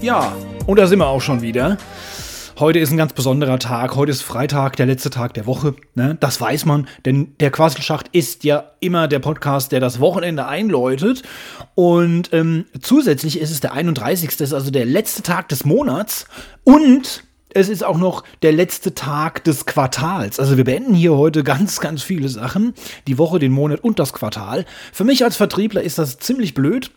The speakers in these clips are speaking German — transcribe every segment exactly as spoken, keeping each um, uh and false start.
Ja, und da sind wir auch schon wieder. Heute ist ein ganz besonderer Tag. Heute ist Freitag, der letzte Tag der Woche. Ne? Das weiß man, denn der Quasselschacht ist ja immer der Podcast, der das Wochenende einläutet. Und ähm, zusätzlich ist es der einunddreißigste, ist also der letzte Tag des Monats. Und es ist auch noch der letzte Tag des Quartals. Also wir beenden hier heute ganz, ganz viele Sachen. Die Woche, den Monat und das Quartal. Für mich als Vertriebler ist das ziemlich blöd,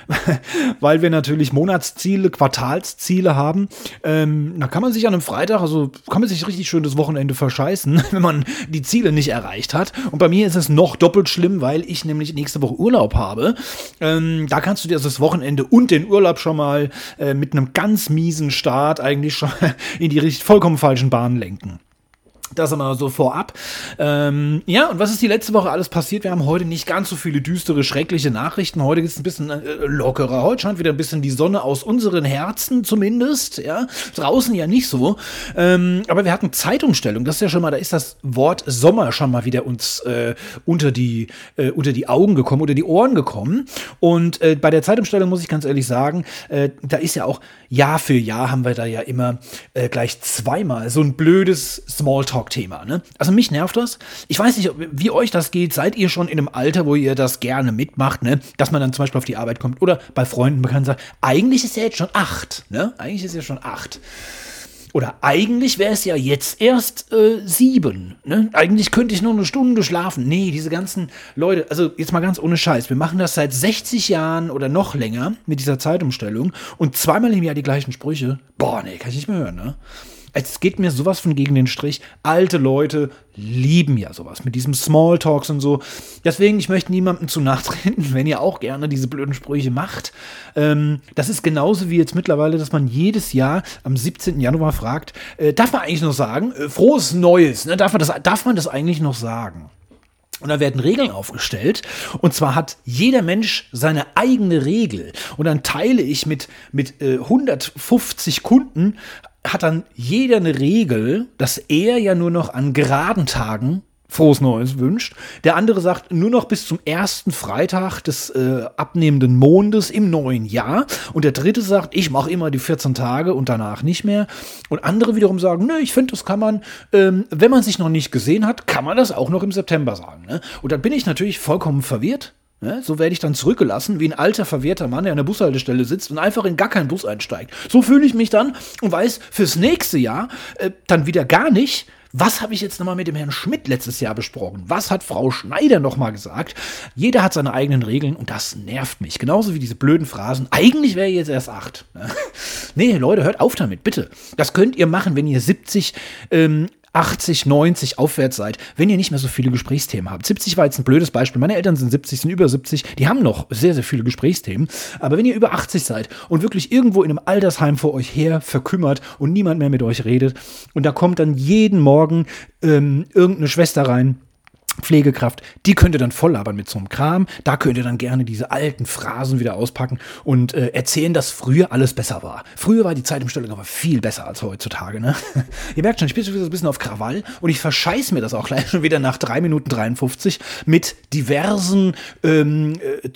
weil wir natürlich Monatsziele, Quartalsziele haben. Ähm, da kann man sich an einem Freitag, also kann man sich richtig schön das Wochenende verscheißen, wenn man die Ziele nicht erreicht hat. Und bei mir ist es noch doppelt schlimm, weil ich nämlich nächste Woche Urlaub habe. Ähm, da kannst du dir also das Wochenende und den Urlaub schon mal äh, mit einem ganz miesen Start eigentlich schon in die richtig, vollkommen falschen Bahnen lenken. Das einmal so vorab. Ähm, ja, und was ist die letzte Woche alles passiert? Wir haben heute nicht ganz so viele düstere, schreckliche Nachrichten. Heute ist es ein bisschen äh, lockerer. Heute scheint wieder ein bisschen die Sonne aus unseren Herzen zumindest. Ja, draußen ja nicht so. Ähm, aber wir hatten Zeitumstellung. Das ist ja schon mal, da ist das Wort Sommer schon mal wieder uns äh, unter die äh, unter die Augen gekommen, unter die Ohren gekommen. Und äh, bei der Zeitumstellung muss ich ganz ehrlich sagen, äh, da ist ja auch Jahr für Jahr haben wir da ja immer äh, gleich zweimal so ein blödes Smalltalk-Thema, ne? Also mich nervt das. Ich weiß nicht, wie euch das geht. Seid ihr schon in einem Alter, wo ihr das gerne mitmacht, ne? Dass man dann zum Beispiel auf die Arbeit kommt oder bei Freunden bekannt sagt, eigentlich ist er jetzt schon acht, ne? Eigentlich ist er schon acht. Oder eigentlich wäre es ja jetzt erst äh, sieben. Ne? Eigentlich könnte ich nur eine Stunde schlafen. Nee, diese ganzen Leute, also jetzt mal ganz ohne Scheiß. Wir machen das seit sechzig Jahren oder noch länger mit dieser Zeitumstellung und zweimal im Jahr die gleichen Sprüche. Boah, nee, kann ich nicht mehr hören, ne? Es geht mir sowas von gegen den Strich. Alte Leute lieben ja sowas mit diesem Smalltalks und so. Deswegen, ich möchte niemandem zu nachtreten, wenn ihr auch gerne diese blöden Sprüche macht. Ähm, das ist genauso wie jetzt mittlerweile, dass man jedes Jahr am siebzehnten Januar fragt, äh, darf man eigentlich noch sagen, äh, frohes Neues, ne? Darf man das, darf man das eigentlich noch sagen? Und da werden Regeln aufgestellt. Und zwar hat jeder Mensch seine eigene Regel. Und dann teile ich mit, mit äh, hundertfünfzig Kunden, hat dann jeder eine Regel, dass er ja nur noch an geraden Tagen frohes Neues wünscht. Der andere sagt nur noch bis zum ersten Freitag des äh, abnehmenden Mondes im neuen Jahr. Und der dritte sagt, ich mache immer die vierzehn Tage und danach nicht mehr. Und andere wiederum sagen, nö, ich finde, das kann man, ähm, wenn man sich noch nicht gesehen hat, kann man das auch noch im September sagen. Ne? Und dann bin ich natürlich vollkommen verwirrt. Ne? So werde ich dann zurückgelassen, wie ein alter, verwirrter Mann, der an der Bushaltestelle sitzt und einfach in gar keinen Bus einsteigt. So fühle ich mich dann und weiß fürs nächste Jahr äh, dann wieder gar nicht, was habe ich jetzt nochmal mit dem Herrn Schmidt letztes Jahr besprochen? Was hat Frau Schneider nochmal gesagt? Jeder hat seine eigenen Regeln und das nervt mich. Genauso wie diese blöden Phrasen. Eigentlich wäre jetzt erst acht. Nee, Leute, hört auf damit, bitte. Das könnt ihr machen, wenn ihr siebzig, ähm, achtzig, neunzig aufwärts seid, wenn ihr nicht mehr so viele Gesprächsthemen habt. siebzig war jetzt ein blödes Beispiel. Meine Eltern sind siebzig, sind über siebzig. Die haben noch sehr, sehr viele Gesprächsthemen. Aber wenn ihr über achtzig seid und wirklich irgendwo in einem Altersheim vor euch her verkümmert und niemand mehr mit euch redet und da kommt dann jeden Morgen ähm, irgendeine Schwester rein, Pflegekraft, die könnt ihr dann voll labern mit so einem Kram. Da könnt ihr dann gerne diese alten Phrasen wieder auspacken und äh, erzählen, dass früher alles besser war. Früher war die Zeitumstellung aber viel besser als heutzutage, ne? Ihr merkt schon, ich bin schon wieder so ein bisschen auf Krawall und ich verscheiß mir das auch gleich schon wieder nach drei Minuten dreiundfünfzig mit diversen ähm, äh,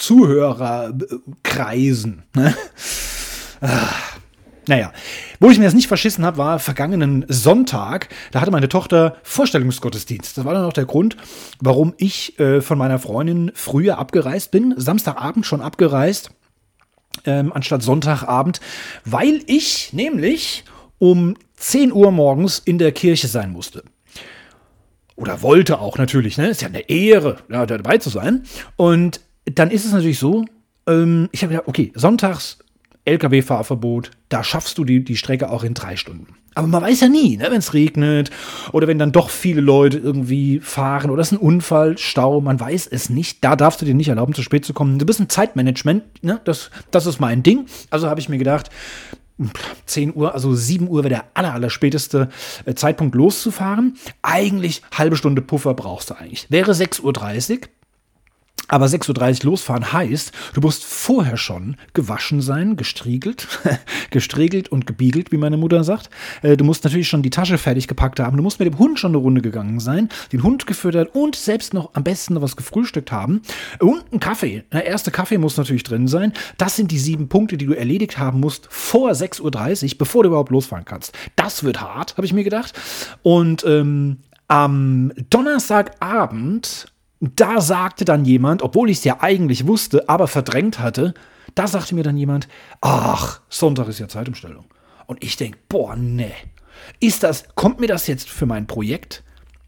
Zuhörerkreisen, ne? Ah. Naja, wo ich mir das nicht verschissen habe, war vergangenen Sonntag. Da hatte meine Tochter Vorstellungsgottesdienst. Das war dann auch der Grund, warum ich äh, von meiner Freundin früher abgereist bin. Samstagabend schon abgereist, ähm, anstatt Sonntagabend. Weil ich nämlich um zehn Uhr morgens in der Kirche sein musste. Oder wollte auch natürlich, ne? Ist ja eine Ehre, ja, dabei zu sein. Und dann ist es natürlich so, ähm, ich habe gedacht, okay, sonntags L K W-Fahrverbot, da schaffst du die, die Strecke auch in drei Stunden. Aber man weiß ja nie, ne, wenn es regnet oder wenn dann doch viele Leute irgendwie fahren oder es ist ein Unfall, Stau, man weiß es nicht. Da darfst du dir nicht erlauben, zu spät zu kommen. Du bist ein Zeitmanagement, ne, das, das ist mein Ding. Also habe ich mir gedacht, zehn Uhr, also sieben Uhr wäre der aller, aller späteste Zeitpunkt loszufahren. Eigentlich halbe Stunde Puffer brauchst du eigentlich. Wäre sechs Uhr dreißig. Aber sechs Uhr dreißig losfahren heißt, du musst vorher schon gewaschen sein, gestriegelt, gestriegelt und gebiegelt, wie meine Mutter sagt. Du musst natürlich schon die Tasche fertig gepackt haben. Du musst mit dem Hund schon eine Runde gegangen sein, den Hund gefüttert und selbst noch am besten noch was gefrühstückt haben. Und ein Kaffee. Der erste Kaffee muss natürlich drin sein. Das sind die sieben Punkte, die du erledigt haben musst vor sechs Uhr dreißig, bevor du überhaupt losfahren kannst. Das wird hart, habe ich mir gedacht. Und ähm, am Donnerstagabend, da sagte dann jemand, obwohl ich es ja eigentlich wusste, aber verdrängt hatte, da sagte mir dann jemand, ach, Sonntag ist ja Zeitumstellung. Und ich denke, boah, nee. Ist das, kommt mir das jetzt für mein Projekt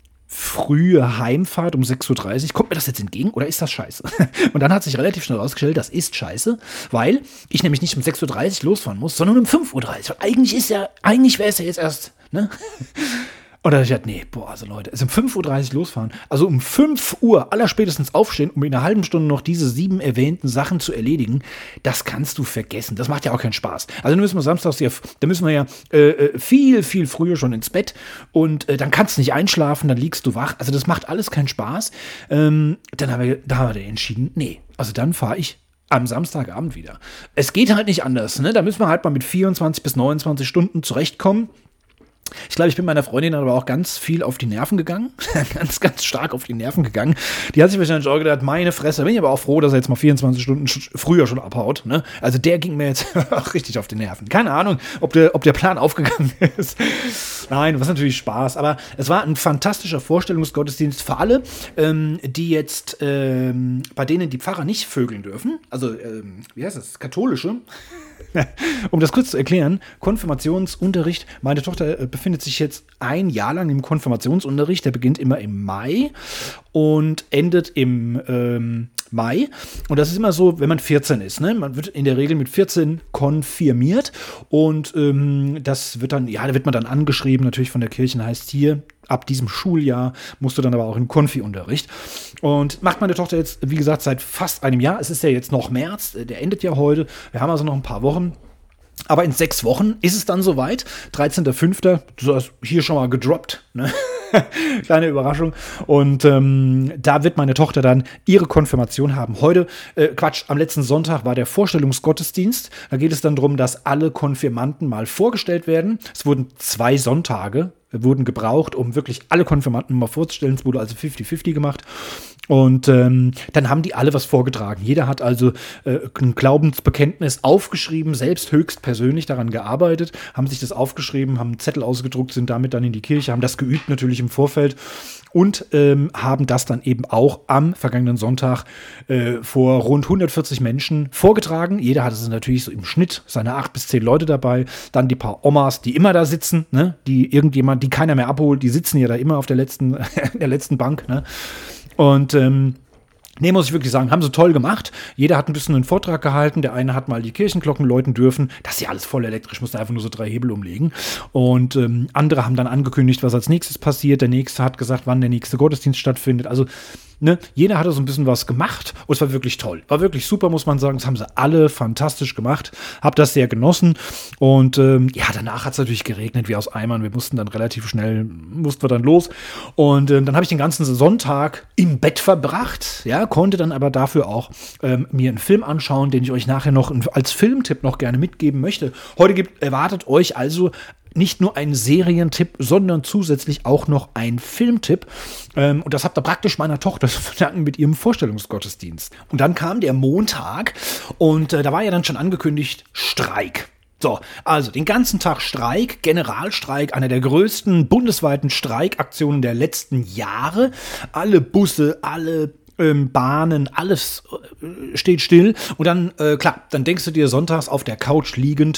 frühe Heimfahrt um sechs Uhr dreißig, kommt mir das jetzt entgegen oder ist das scheiße? Und dann hat sich relativ schnell rausgestellt, das ist scheiße, weil ich nämlich nicht um sechs Uhr dreißig losfahren muss, sondern um fünf Uhr dreißig. Weil eigentlich ist ja, eigentlich wäre es ja jetzt erst, ne? Und da dachte ich, nee, boah, also Leute, es ist um fünf Uhr dreißig losfahren, also um fünf Uhr allerspätestens aufstehen, um in einer halben Stunde noch diese sieben erwähnten Sachen zu erledigen, das kannst du vergessen. Das macht ja auch keinen Spaß. Also dann müssen wir samstags ja, da müssen wir ja äh, viel, viel früher schon ins Bett und äh, dann kannst du nicht einschlafen, dann liegst du wach. Also das macht alles keinen Spaß. Ähm, dann haben wir, da haben wir entschieden, nee, also dann fahre ich am Samstagabend wieder. Es geht halt nicht anders, ne? Da müssen wir halt mal mit vierundzwanzig bis neunundzwanzig Stunden zurechtkommen. Ich glaube, ich bin meiner Freundin aber auch ganz viel auf die Nerven gegangen. ganz, ganz stark auf die Nerven gegangen. Die hat sich wahrscheinlich auch gedacht, meine Fresse. Bin ich aber auch froh, dass er jetzt mal vierundzwanzig Stunden früher schon abhaut. Ne? Also der ging mir jetzt richtig auf die Nerven. Keine Ahnung, ob der, ob der Plan aufgegangen ist. Nein, was natürlich Spaß. Aber es war ein fantastischer Vorstellungsgottesdienst für alle, ähm, die jetzt, ähm, bei denen die Pfarrer nicht vögeln dürfen. Also, ähm, wie heißt das? Katholische. Um das kurz zu erklären, Konfirmationsunterricht, meine Tochter äh, befindet sich jetzt ein Jahr lang im Konfirmationsunterricht, der beginnt immer im Mai und endet im ähm, Mai. Und das ist immer so, wenn man vierzehn ist, ne? Man wird in der Regel mit vierzehn konfirmiert und ähm, das wird dann, ja, da wird man dann angeschrieben, natürlich von der Kirche, heißt hier, ab diesem Schuljahr musst du dann aber auch in Konfi-Unterricht. Und macht meine Tochter jetzt, wie gesagt, seit fast einem Jahr. Es ist ja jetzt noch März, der endet ja heute. Wir haben also noch ein paar Wochen. Aber in sechs Wochen ist es dann soweit. dreizehnter fünfter Du hast hier schon mal gedroppt, ne? Kleine Überraschung. Und ähm, da wird meine Tochter dann ihre Konfirmation haben. Heute, äh, Quatsch, am letzten Sonntag war der Vorstellungsgottesdienst. Da geht es dann darum, dass alle Konfirmanden mal vorgestellt werden. Es wurden zwei Sonntage wurden gebraucht, um wirklich alle Konfirmanden mal vorzustellen. Es wurde also fünfzig fünfzig gemacht. Und ähm, dann haben die alle was vorgetragen. Jeder hat also äh, ein Glaubensbekenntnis aufgeschrieben, selbst höchstpersönlich daran gearbeitet, haben sich das aufgeschrieben, haben einen Zettel ausgedruckt, sind damit dann in die Kirche, haben das geübt natürlich im Vorfeld und ähm, haben das dann eben auch am vergangenen Sonntag äh, vor rund hundertvierzig Menschen vorgetragen. Jeder hatte natürlich so im Schnitt seine acht bis zehn Leute dabei. Dann die paar Omas, die immer da sitzen, ne? Die irgendjemand, die keiner mehr abholt, die sitzen ja da immer auf der letzten, der letzten Bank, ne? Und ähm, nee, muss ich wirklich sagen, haben sie toll gemacht. Jeder hat ein bisschen einen Vortrag gehalten. Der eine hat mal die Kirchenglocken läuten dürfen. Das ist ja alles voll elektrisch, musste einfach nur so drei Hebel umlegen. Und ähm, andere haben dann angekündigt, was als nächstes passiert. Der nächste hat gesagt, wann der nächste Gottesdienst stattfindet. Also, ne, jeder hatte so ein bisschen was gemacht. Und es war wirklich toll. War wirklich super, muss man sagen. Das haben sie alle fantastisch gemacht. Hab das sehr genossen. Und ähm, ja, danach hat es natürlich geregnet wie aus Eimern. Wir mussten dann relativ schnell, mussten wir dann los. Und ähm, dann habe ich den ganzen Sonntag im Bett verbracht. Ja, konnte dann aber dafür auch ähm, mir einen Film anschauen, den ich euch nachher noch als Filmtipp noch gerne mitgeben möchte. Heute gibt, erwartet euch also nicht nur ein Serientipp, sondern zusätzlich auch noch ein Filmtipp. Ähm, und das habt ihr praktisch meiner Tochter zu verdanken mit ihrem Vorstellungsgottesdienst. Und dann kam der Montag und äh, da war ja dann schon angekündigt, Streik. So, also den ganzen Tag Streik, Generalstreik, einer der größten bundesweiten Streikaktionen der letzten Jahre. Alle Busse, alle Ähm, Bahnen, alles äh, steht still. Und dann, äh, klar, dann denkst du dir sonntags auf der Couch liegend,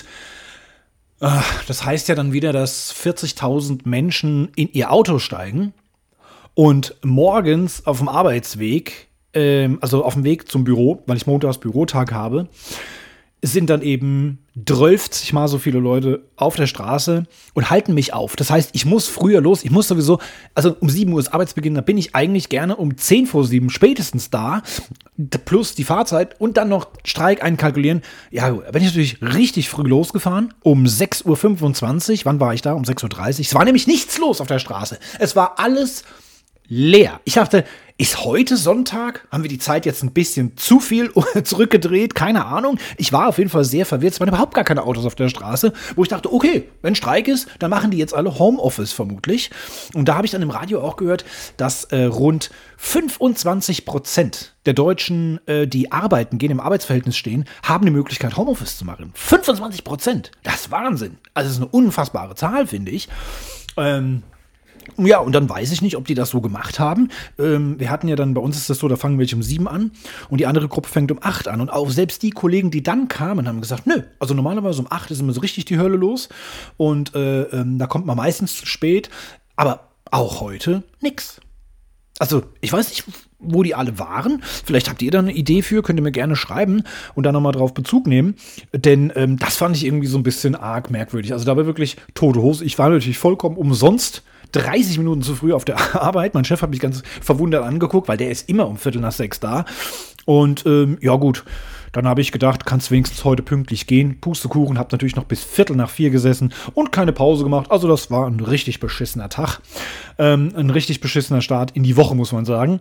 äh, das heißt ja dann wieder, dass vierzigtausend Menschen in ihr Auto steigen und morgens auf dem Arbeitsweg, äh, also auf dem Weg zum Büro, weil ich montags Bürotag habe, sind dann eben dreißig mal so viele Leute auf der Straße und halten mich auf. Das heißt, ich muss früher los. Ich muss sowieso, also um sieben Uhr ist Arbeitsbeginn, da bin ich eigentlich gerne um zehn vor sieben spätestens da, plus die Fahrzeit und dann noch Streik einkalkulieren. Ja, bin ich natürlich richtig früh losgefahren, um sechs Uhr fünfundzwanzig. Wann war ich da? Um sechs Uhr dreißig. Es war nämlich nichts los auf der Straße. Es war alles leer. Ich dachte, ist heute Sonntag? Haben wir die Zeit jetzt ein bisschen zu viel zurückgedreht? Keine Ahnung. Ich war auf jeden Fall sehr verwirrt. Es waren überhaupt gar keine Autos auf der Straße, wo ich dachte, okay, wenn Streik ist, dann machen die jetzt alle Homeoffice vermutlich. Und da habe ich dann im Radio auch gehört, dass äh, rund fünfundzwanzig Prozent der Deutschen, äh, die arbeiten gehen, im Arbeitsverhältnis stehen, haben die Möglichkeit, Homeoffice zu machen. fünfundzwanzig Prozent. Das ist Wahnsinn. Also das ist eine unfassbare Zahl, finde ich. Ähm, Ja, und dann weiß ich nicht, ob die das so gemacht haben. Ähm, wir hatten ja dann, bei uns ist das so, da fangen welche um sieben an und die andere Gruppe fängt um acht an. Und auch selbst die Kollegen, die dann kamen, haben gesagt, nö, also normalerweise um acht ist immer so richtig die Hölle los. Und äh, ähm, da kommt man meistens zu spät. Aber auch heute nix. Also, ich weiß nicht, wo die alle waren. Vielleicht habt ihr da eine Idee für, könnt ihr mir gerne schreiben und da nochmal drauf Bezug nehmen. Denn ähm, das fand ich irgendwie so ein bisschen arg merkwürdig. Also da war wirklich tote Hose. Ich war natürlich vollkommen umsonst dreißig Minuten zu früh auf der Arbeit. Mein Chef hat mich ganz verwundert angeguckt, weil der ist immer um Viertel nach sechs da. Und ähm, ja gut, dann habe ich gedacht, kannst wenigstens heute pünktlich gehen. Pustekuchen, habe natürlich noch bis Viertel nach vier gesessen und keine Pause gemacht. Also das war ein richtig beschissener Tag. Ähm, ein richtig beschissener Start in die Woche, muss man sagen.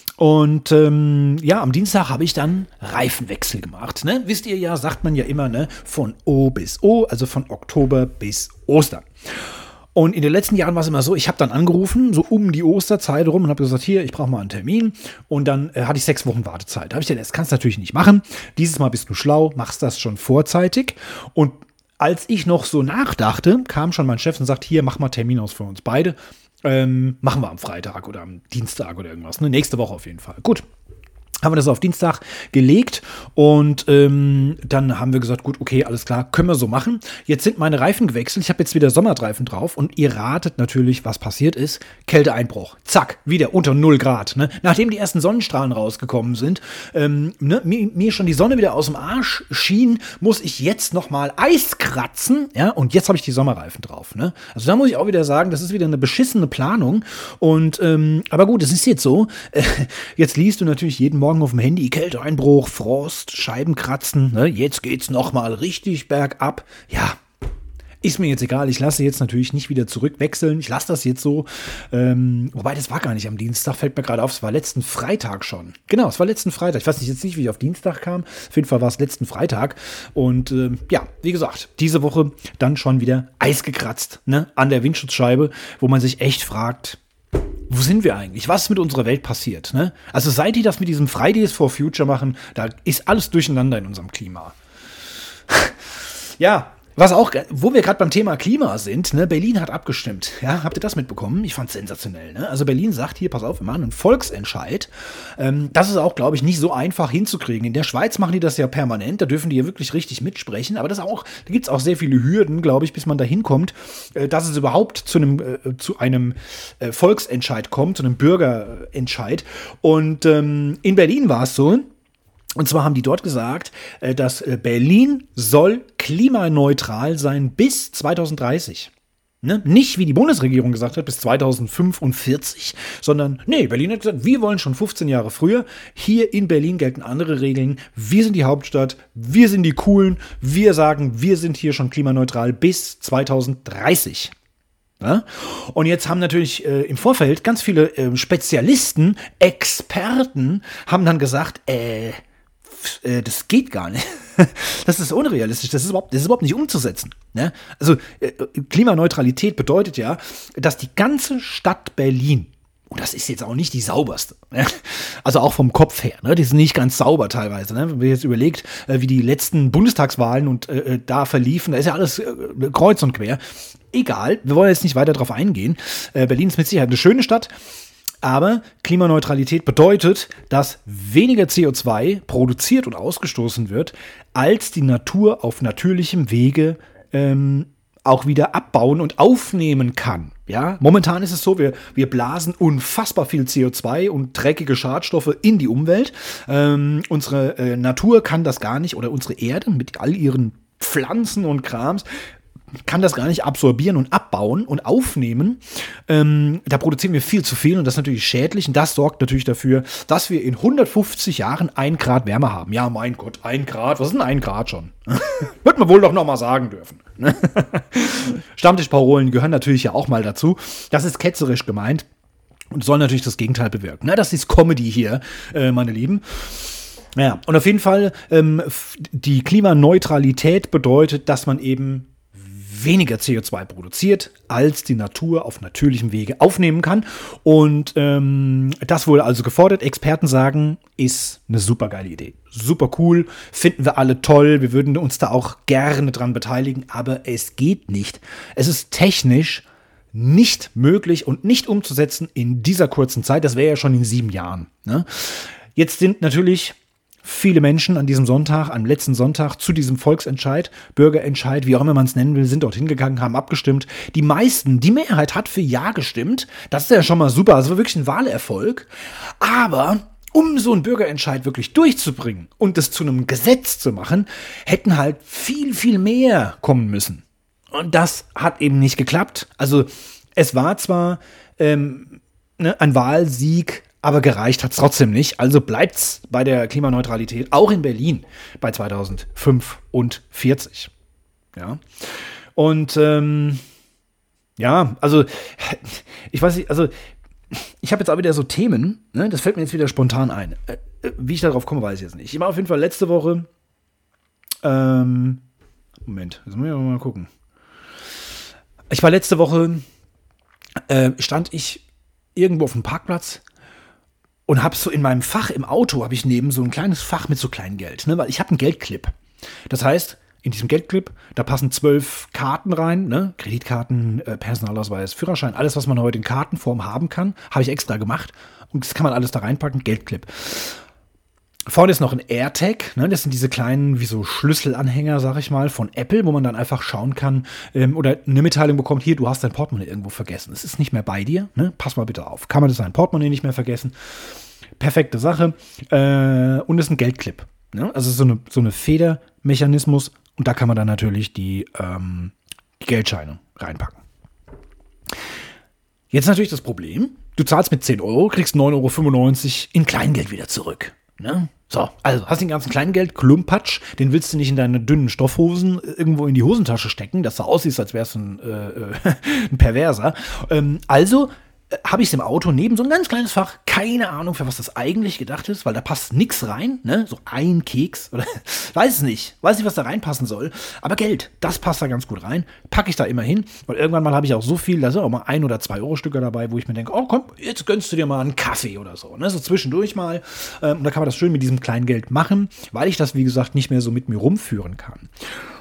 Und ähm, ja, am Dienstag habe ich dann Reifenwechsel gemacht. Ne? Wisst ihr ja, sagt man ja immer, ne, von O bis O, also von Oktober bis Ostern. Und in den letzten Jahren war es immer so, ich habe dann angerufen, so um die Osterzeit rum und habe gesagt, hier, ich brauche mal einen Termin. Und dann äh, hatte ich sechs Wochen Wartezeit. Da habe ich gesagt, das kannst du natürlich nicht machen. Dieses Mal bist du schlau, machst das schon vorzeitig. Und als ich noch so nachdachte, kam schon mein Chef und sagt, hier, mach mal Termin aus für uns beide. Ähm, machen wir am Freitag oder am Dienstag oder irgendwas. Ne? Nächste Woche auf jeden Fall. Gut. Haben wir das auf Dienstag gelegt und ähm, dann haben wir gesagt, gut, okay, alles klar, können wir so machen. Jetzt sind meine Reifen gewechselt, ich habe jetzt wieder Sommerreifen drauf und ihr ratet natürlich, was passiert ist. Kälteeinbruch, zack, wieder unter null Grad. Ne? Nachdem die ersten Sonnenstrahlen rausgekommen sind, ähm, ne, mir, mir schon die Sonne wieder aus dem Arsch schien, muss ich jetzt nochmal Eis kratzen, ja, und jetzt habe ich die Sommerreifen drauf. Ne? Also da muss ich auch wieder sagen, das ist wieder eine beschissene Planung und ähm, aber gut, es ist jetzt so, äh, jetzt liest du natürlich jeden Morgen auf dem Handy, Kälteeinbruch, Frost, Scheibenkratzen, ne? Jetzt geht's nochmal richtig bergab. Ja, ist mir jetzt egal, ich lasse jetzt natürlich nicht wieder zurückwechseln, ich lasse das jetzt so, ähm, wobei das war gar nicht am Dienstag, fällt mir gerade auf, es war letzten Freitag schon. Genau, es war letzten Freitag, ich weiß nicht, jetzt nicht, wie ich auf Dienstag kam, auf jeden Fall war es letzten Freitag und ähm, ja, wie gesagt, diese Woche dann schon wieder Eis gekratzt, ne? An der Windschutzscheibe, wo man sich echt fragt, wo sind wir eigentlich? Was ist mit unserer Welt passiert? Ne? Also seit die das mit diesem Fridays for Future machen, da ist alles durcheinander in unserem Klima. Ja, was auch, wo wir gerade beim Thema Klima sind, ne, Berlin hat abgestimmt. Ja, habt ihr das mitbekommen? Ich fand's sensationell. Ne? Also Berlin sagt hier, pass auf, wir machen einen Volksentscheid. Ähm, das ist auch, glaube ich, nicht so einfach hinzukriegen. In der Schweiz machen die das ja permanent, da dürfen die ja wirklich richtig mitsprechen. Aber das auch, da gibt's auch sehr viele Hürden, glaube ich, bis man da hinkommt, äh, dass es überhaupt zu einem, äh, zu einem äh, Volksentscheid kommt, zu einem Bürgerentscheid. Und ähm, in Berlin war es so. Und zwar haben die dort gesagt, dass Berlin soll klimaneutral sein bis zwanzig dreißig. Ne? Nicht, wie die Bundesregierung gesagt hat, bis zwanzig fünfundvierzig, sondern, nee, Berlin hat gesagt, wir wollen schon fünfzehn Jahre früher. Hier in Berlin gelten andere Regeln. Wir sind die Hauptstadt, wir sind die Coolen. Wir sagen, wir sind hier schon klimaneutral bis zwanzig dreißig. Ja? Und jetzt haben natürlich äh, im Vorfeld ganz viele äh, Spezialisten, Experten, haben dann gesagt, äh, das geht gar nicht. Das ist unrealistisch. Das ist überhaupt, das ist überhaupt nicht umzusetzen. Ne? Also äh, Klimaneutralität bedeutet ja, dass die ganze Stadt Berlin, und das ist jetzt auch nicht die sauberste, ne? Also auch vom Kopf her, ne? Die sind nicht ganz sauber teilweise. Ne? Wenn man jetzt überlegt, äh, wie die letzten Bundestagswahlen und äh, da verliefen, da ist ja alles äh, kreuz und quer. Egal, wir wollen jetzt nicht weiter drauf eingehen. Äh, Berlin ist mit Sicherheit eine schöne Stadt. Aber Klimaneutralität bedeutet, dass weniger C O zwei produziert und ausgestoßen wird, als die Natur auf natürlichem Wege ähm, auch wieder abbauen und aufnehmen kann. Ja? Momentan ist es so, wir, wir blasen unfassbar viel C O zwei und dreckige Schadstoffe in die Umwelt. Ähm, unsere äh, Natur kann das gar nicht, oder unsere Erde mit all ihren Pflanzen und Krams, kann das gar nicht absorbieren und abbauen und aufnehmen. Ähm, da produzieren wir viel zu viel und das ist natürlich schädlich und das sorgt natürlich dafür, dass wir in hundertfünfzig Jahren ein Grad Wärme haben. Ja, mein Gott, ein Grad, was ist denn ein Grad schon? Wird man wohl doch noch mal sagen dürfen. Stammtischparolen gehören natürlich ja auch mal dazu. Das ist ketzerisch gemeint. Und soll natürlich das Gegenteil bewirken. Na, das ist Comedy hier, äh, meine Lieben. Ja, und auf jeden Fall, ähm, die Klimaneutralität bedeutet, dass man eben weniger C O zwei produziert, als die Natur auf natürlichem Wege aufnehmen kann. Und ähm, das wurde also gefordert. Experten sagen, ist eine super geile Idee. Super cool, finden wir alle toll. Wir würden uns da auch gerne dran beteiligen, aber es geht nicht. Es ist technisch nicht möglich und nicht umzusetzen in dieser kurzen Zeit. Das wäre ja schon in sieben Jahren. Ne? Jetzt sind natürlich viele Menschen an diesem Sonntag, am letzten Sonntag, zu diesem Volksentscheid, Bürgerentscheid, wie auch immer man es nennen will, sind dorthin gegangen, haben abgestimmt. Die meisten, die Mehrheit hat für Ja gestimmt. Das ist ja schon mal super. Das war wirklich ein Wahlerfolg. Aber um so einen Bürgerentscheid wirklich durchzubringen und es zu einem Gesetz zu machen, hätten halt viel, viel mehr kommen müssen. Und das hat eben nicht geklappt. Also es war zwar ähm, ne, ein Wahlsieg, aber gereicht hat es trotzdem nicht. Also bleibt es bei der Klimaneutralität, auch in Berlin, bei zweitausendfünfundvierzig. Ja. Und ähm, ja, also ich weiß nicht, also ich habe jetzt auch wieder so Themen, ne, das fällt mir jetzt wieder spontan ein. Äh, wie ich darauf komme, weiß ich jetzt nicht. Ich war auf jeden Fall letzte Woche, ähm, Moment, jetzt müssen wir mal gucken. Ich war letzte Woche, äh, stand ich irgendwo auf dem Parkplatz und habe so in meinem Fach im Auto, habe ich neben so ein kleines Fach mit so Kleingeld, ne, weil ich habe einen Geldclip. Das heißt, in diesem Geldclip, da passen zwölf Karten rein, ne, Kreditkarten, äh, Personalausweis, Führerschein, alles, was man heute in Kartenform haben kann, habe ich extra gemacht und das kann man alles da reinpacken, Geldclip. Vorne ist noch ein AirTag, ne, das sind diese kleinen, wie so Schlüsselanhänger, sag ich mal, von Apple, wo man dann einfach schauen kann ähm, oder eine Mitteilung bekommt, hier, du hast dein Portemonnaie irgendwo vergessen. Es ist nicht mehr bei dir, ne, pass mal bitte auf. Kann man das sein Portemonnaie nicht mehr vergessen? Perfekte Sache. Äh, und es ist ein Geldclip, ne, also so eine, so eine Federmechanismus und da kann man dann natürlich die, ähm, die Geldscheine reinpacken. Jetzt natürlich das Problem, du zahlst mit zehn Euro, kriegst neun Euro fünfundneunzig in Kleingeld wieder zurück, ne? So, also hast den ganzen Kleingeld, Klumpatsch, den willst du nicht in deine dünnen Stoffhosen irgendwo in die Hosentasche stecken, dass du aussiehst, als wärst du ein, äh, ein Perverser. Ähm, also äh, habe ich es im Auto neben so ein ganz kleines Fach, keine Ahnung, für was das eigentlich gedacht ist, weil da passt nichts rein, ne? So ein Keks oder weiß es nicht, weiß nicht, was da reinpassen soll, aber Geld, das passt da ganz gut rein, packe ich da immer hin, weil irgendwann mal habe ich auch so viel, da sind auch mal ein oder zwei Euro Stücke dabei, wo ich mir denke, oh komm, jetzt gönnst du dir mal einen Kaffee oder so, ne? So zwischendurch mal, ähm, und da kann man das schön mit diesem Kleingeld machen, weil ich das, wie gesagt, nicht mehr so mit mir rumführen kann.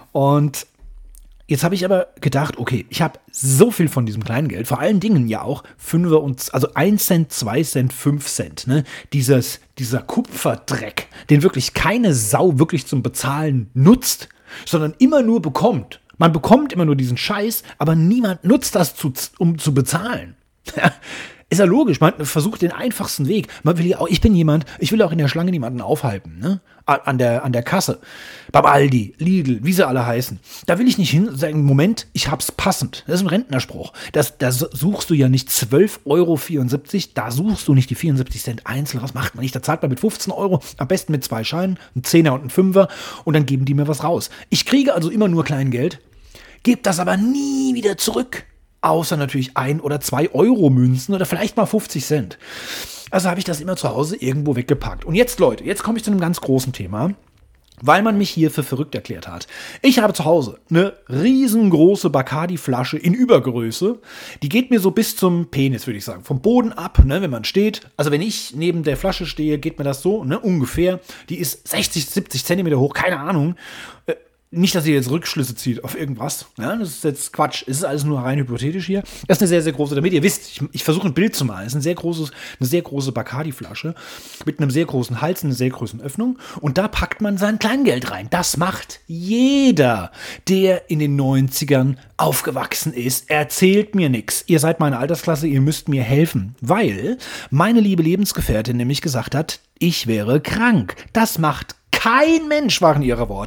Und jetzt habe ich aber gedacht, okay, ich habe so viel von diesem Kleingeld, vor allen Dingen ja auch Fünfer und, also ein Cent, zwei Cent, fünf Cent, ne? Dieses, dieser Kupferdreck, den wirklich keine Sau wirklich zum Bezahlen nutzt, sondern immer nur bekommt. Man bekommt immer nur diesen Scheiß, aber niemand nutzt das, zu, um zu bezahlen. Ist ja logisch, man versucht den einfachsten Weg. Man will ja auch, ich bin jemand, ich will auch in der Schlange niemanden aufhalten, ne? An der, an der Kasse. Beim Aldi, Lidl, wie sie alle heißen. Da will ich nicht hin und sagen, Moment, ich hab's passend. Das ist ein Rentnerspruch. Das, da suchst du ja nicht zwölf Euro vierundsiebzig, da suchst du nicht die vierundsiebzig Cent einzeln. Was macht man nicht? Da zahlt man mit fünfzehn Euro, am besten mit zwei Scheinen, ein Zehner und ein Fünfer und dann geben die mir was raus. Ich kriege also immer nur Kleingeld, gebe das aber nie wieder zurück. Außer natürlich ein oder zwei Euro Münzen oder vielleicht mal fünfzig Cent. Also habe ich das immer zu Hause irgendwo weggepackt. Und jetzt, Leute, jetzt komme ich zu einem ganz großen Thema, weil man mich hier für verrückt erklärt hat. Ich habe zu Hause eine riesengroße Bacardi-Flasche in Übergröße. Die geht mir so bis zum Penis, würde ich sagen. Vom Boden ab, ne, wenn man steht. Also wenn ich neben der Flasche stehe, geht mir das so, ne, ungefähr. Die ist sechzig, siebzig Zentimeter hoch, keine Ahnung. Äh, Nicht, dass ihr jetzt Rückschlüsse zieht auf irgendwas. Ja, das ist jetzt Quatsch. Es ist alles nur rein hypothetisch hier. Das ist eine sehr, sehr große, damit ihr wisst, ich, ich versuche ein Bild zu malen. Es ist ein sehr großes, eine sehr große Bacardi-Flasche mit einem sehr großen Hals, einer sehr großen Öffnung. Und da packt man sein Kleingeld rein. Das macht jeder, der in den neunzigern aufgewachsen ist. Erzählt mir nichts. Ihr seid meine Altersklasse, ihr müsst mir helfen. Weil meine liebe Lebensgefährtin nämlich gesagt hat, ich wäre krank. Das macht kein Mensch, waren ihre Worte.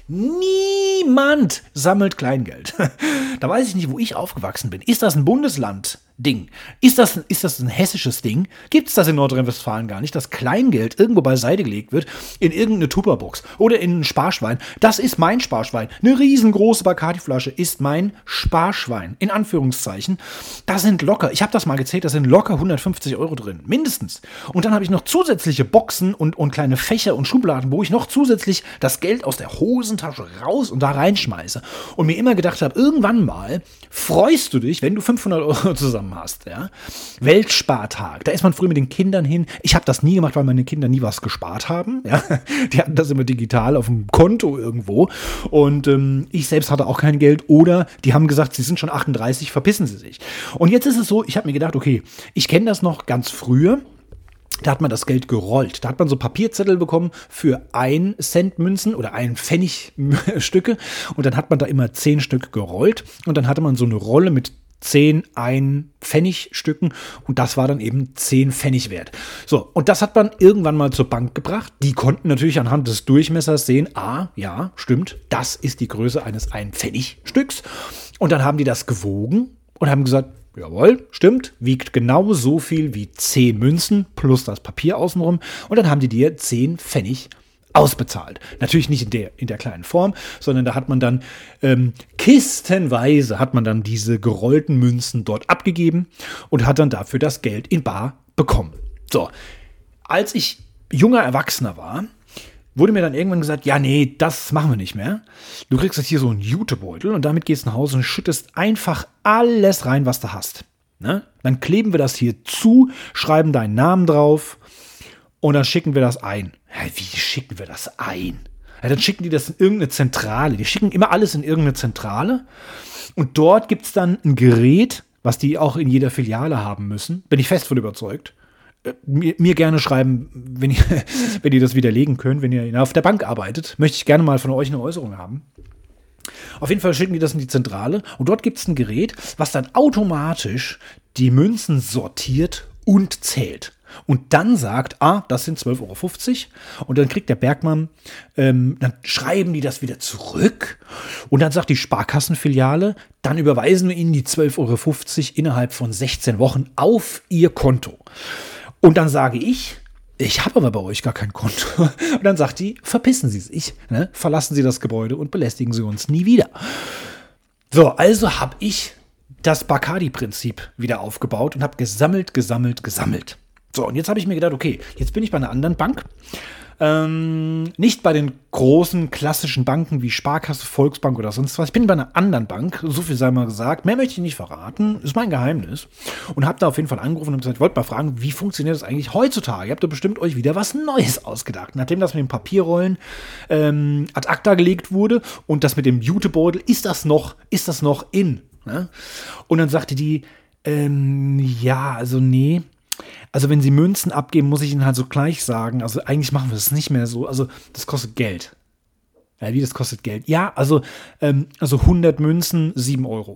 Niemand sammelt Kleingeld. Da weiß ich nicht, wo ich aufgewachsen bin. Ist das ein Bundesland-Ding? Ist das, ist das ein hessisches Ding? Gibt es das in Nordrhein-Westfalen gar nicht, dass Kleingeld irgendwo beiseite gelegt wird in irgendeine Tupperbox oder in ein Sparschwein? Das ist mein Sparschwein. Eine riesengroße Bacardi-Flasche ist mein Sparschwein. In Anführungszeichen. Da sind locker, ich habe das mal gezählt, da sind locker hundertfünfzig Euro drin. Mindestens. Und dann habe ich noch zusätzliche Boxen und, und kleine Fächer und Schubladen, wo ich noch zusätzlich das Geld aus der Hosentasche raus und da reinschmeiße. Und mir immer gedacht habe, irgendwann mal freust du dich, wenn du fünfhundert Euro zusammen hast. Ja? Weltspartag. Da ist man früher mit den Kindern hin. Ich habe das nie gemacht, weil meine Kinder nie was gespart haben. Ja? Die hatten das immer digital auf dem Konto irgendwo. Und ähm, ich selbst hatte auch kein Geld. Oder die haben gesagt, sie sind schon achtunddreißig, verpissen sie sich. Und jetzt ist es so, ich habe mir gedacht, okay, ich kenne das noch ganz früher. Da hat man das Geld gerollt. Da hat man so Papierzettel bekommen für ein Cent Münzen oder ein Pfennig Stücke. Und dann hat man da immer zehn Stück gerollt. Und dann hatte man so eine Rolle mit zehn ein Pfennig Stücken. Und das war dann eben zehn Pfennig wert. So, und das hat man irgendwann mal zur Bank gebracht. Die konnten natürlich anhand des Durchmessers sehen, ah, ja, stimmt, das ist die Größe eines ein Pfennig Stücks. Und dann haben die das gewogen und haben gesagt, jawohl, stimmt, wiegt genau so viel wie zehn Münzen plus das Papier außenrum. Und dann haben die dir zehn Pfennig ausbezahlt. Natürlich nicht in der, in der kleinen Form, sondern da hat man dann ähm, kistenweise hat man dann diese gerollten Münzen dort abgegeben und hat dann dafür das Geld in bar bekommen. So, als ich junger Erwachsener war, wurde mir dann irgendwann gesagt, ja, nee, das machen wir nicht mehr. Du kriegst jetzt hier so einen Jutebeutel und damit gehst du nach Hause und schüttest einfach alles rein, was du hast. Ne? Dann kleben wir das hier zu, schreiben deinen Namen drauf und dann schicken wir das ein. Ja, wie schicken wir das ein? Ja, dann schicken die das in irgendeine Zentrale. Die schicken immer alles in irgendeine Zentrale und dort gibt es dann ein Gerät, was die auch in jeder Filiale haben müssen. Bin ich fest von überzeugt. Mir, mir gerne schreiben, wenn ihr, wenn ihr das widerlegen könnt, wenn ihr auf der Bank arbeitet, möchte ich gerne mal von euch eine Äußerung haben. Auf jeden Fall schicken die das in die Zentrale und dort gibt es ein Gerät, was dann automatisch die Münzen sortiert und zählt. Und dann sagt, ah, das sind zwölf Euro fünfzig und dann kriegt der Bergmann, ähm, dann schreiben die das wieder zurück und dann sagt die Sparkassenfiliale, dann überweisen wir ihnen die zwölf Euro fünfzig innerhalb von sechzehn Wochen auf ihr Konto. Und dann sage ich, ich habe aber bei euch gar kein Konto. Und dann sagt die, verpissen Sie sich, ne? Verlassen Sie das Gebäude und belästigen Sie uns nie wieder. So, also habe ich das Bacardi-Prinzip wieder aufgebaut und habe gesammelt, gesammelt, gesammelt. So, und jetzt habe ich mir gedacht, okay, jetzt bin ich bei einer anderen Bank. Ähm, nicht bei den großen klassischen Banken wie Sparkasse, Volksbank oder sonst was. Ich bin bei einer anderen Bank, so viel sei mal gesagt. Mehr möchte ich nicht verraten, ist mein Geheimnis. Und habe da auf jeden Fall angerufen und gesagt, ich wollte mal fragen, wie funktioniert das eigentlich heutzutage? Ihr habt da bestimmt euch wieder was Neues ausgedacht. Nachdem das mit den Papierrollen ähm, ad acta gelegt wurde und das mit dem Jutebeutel, ist das noch, ist das noch in? Ne? Und dann sagte die, ähm, ja, also nee. Also wenn sie Münzen abgeben, muss ich ihnen halt so gleich sagen, also eigentlich machen wir das nicht mehr so, also das kostet Geld. Ja, wie, das kostet Geld? Ja, also, ähm, also hundert Münzen, sieben Euro.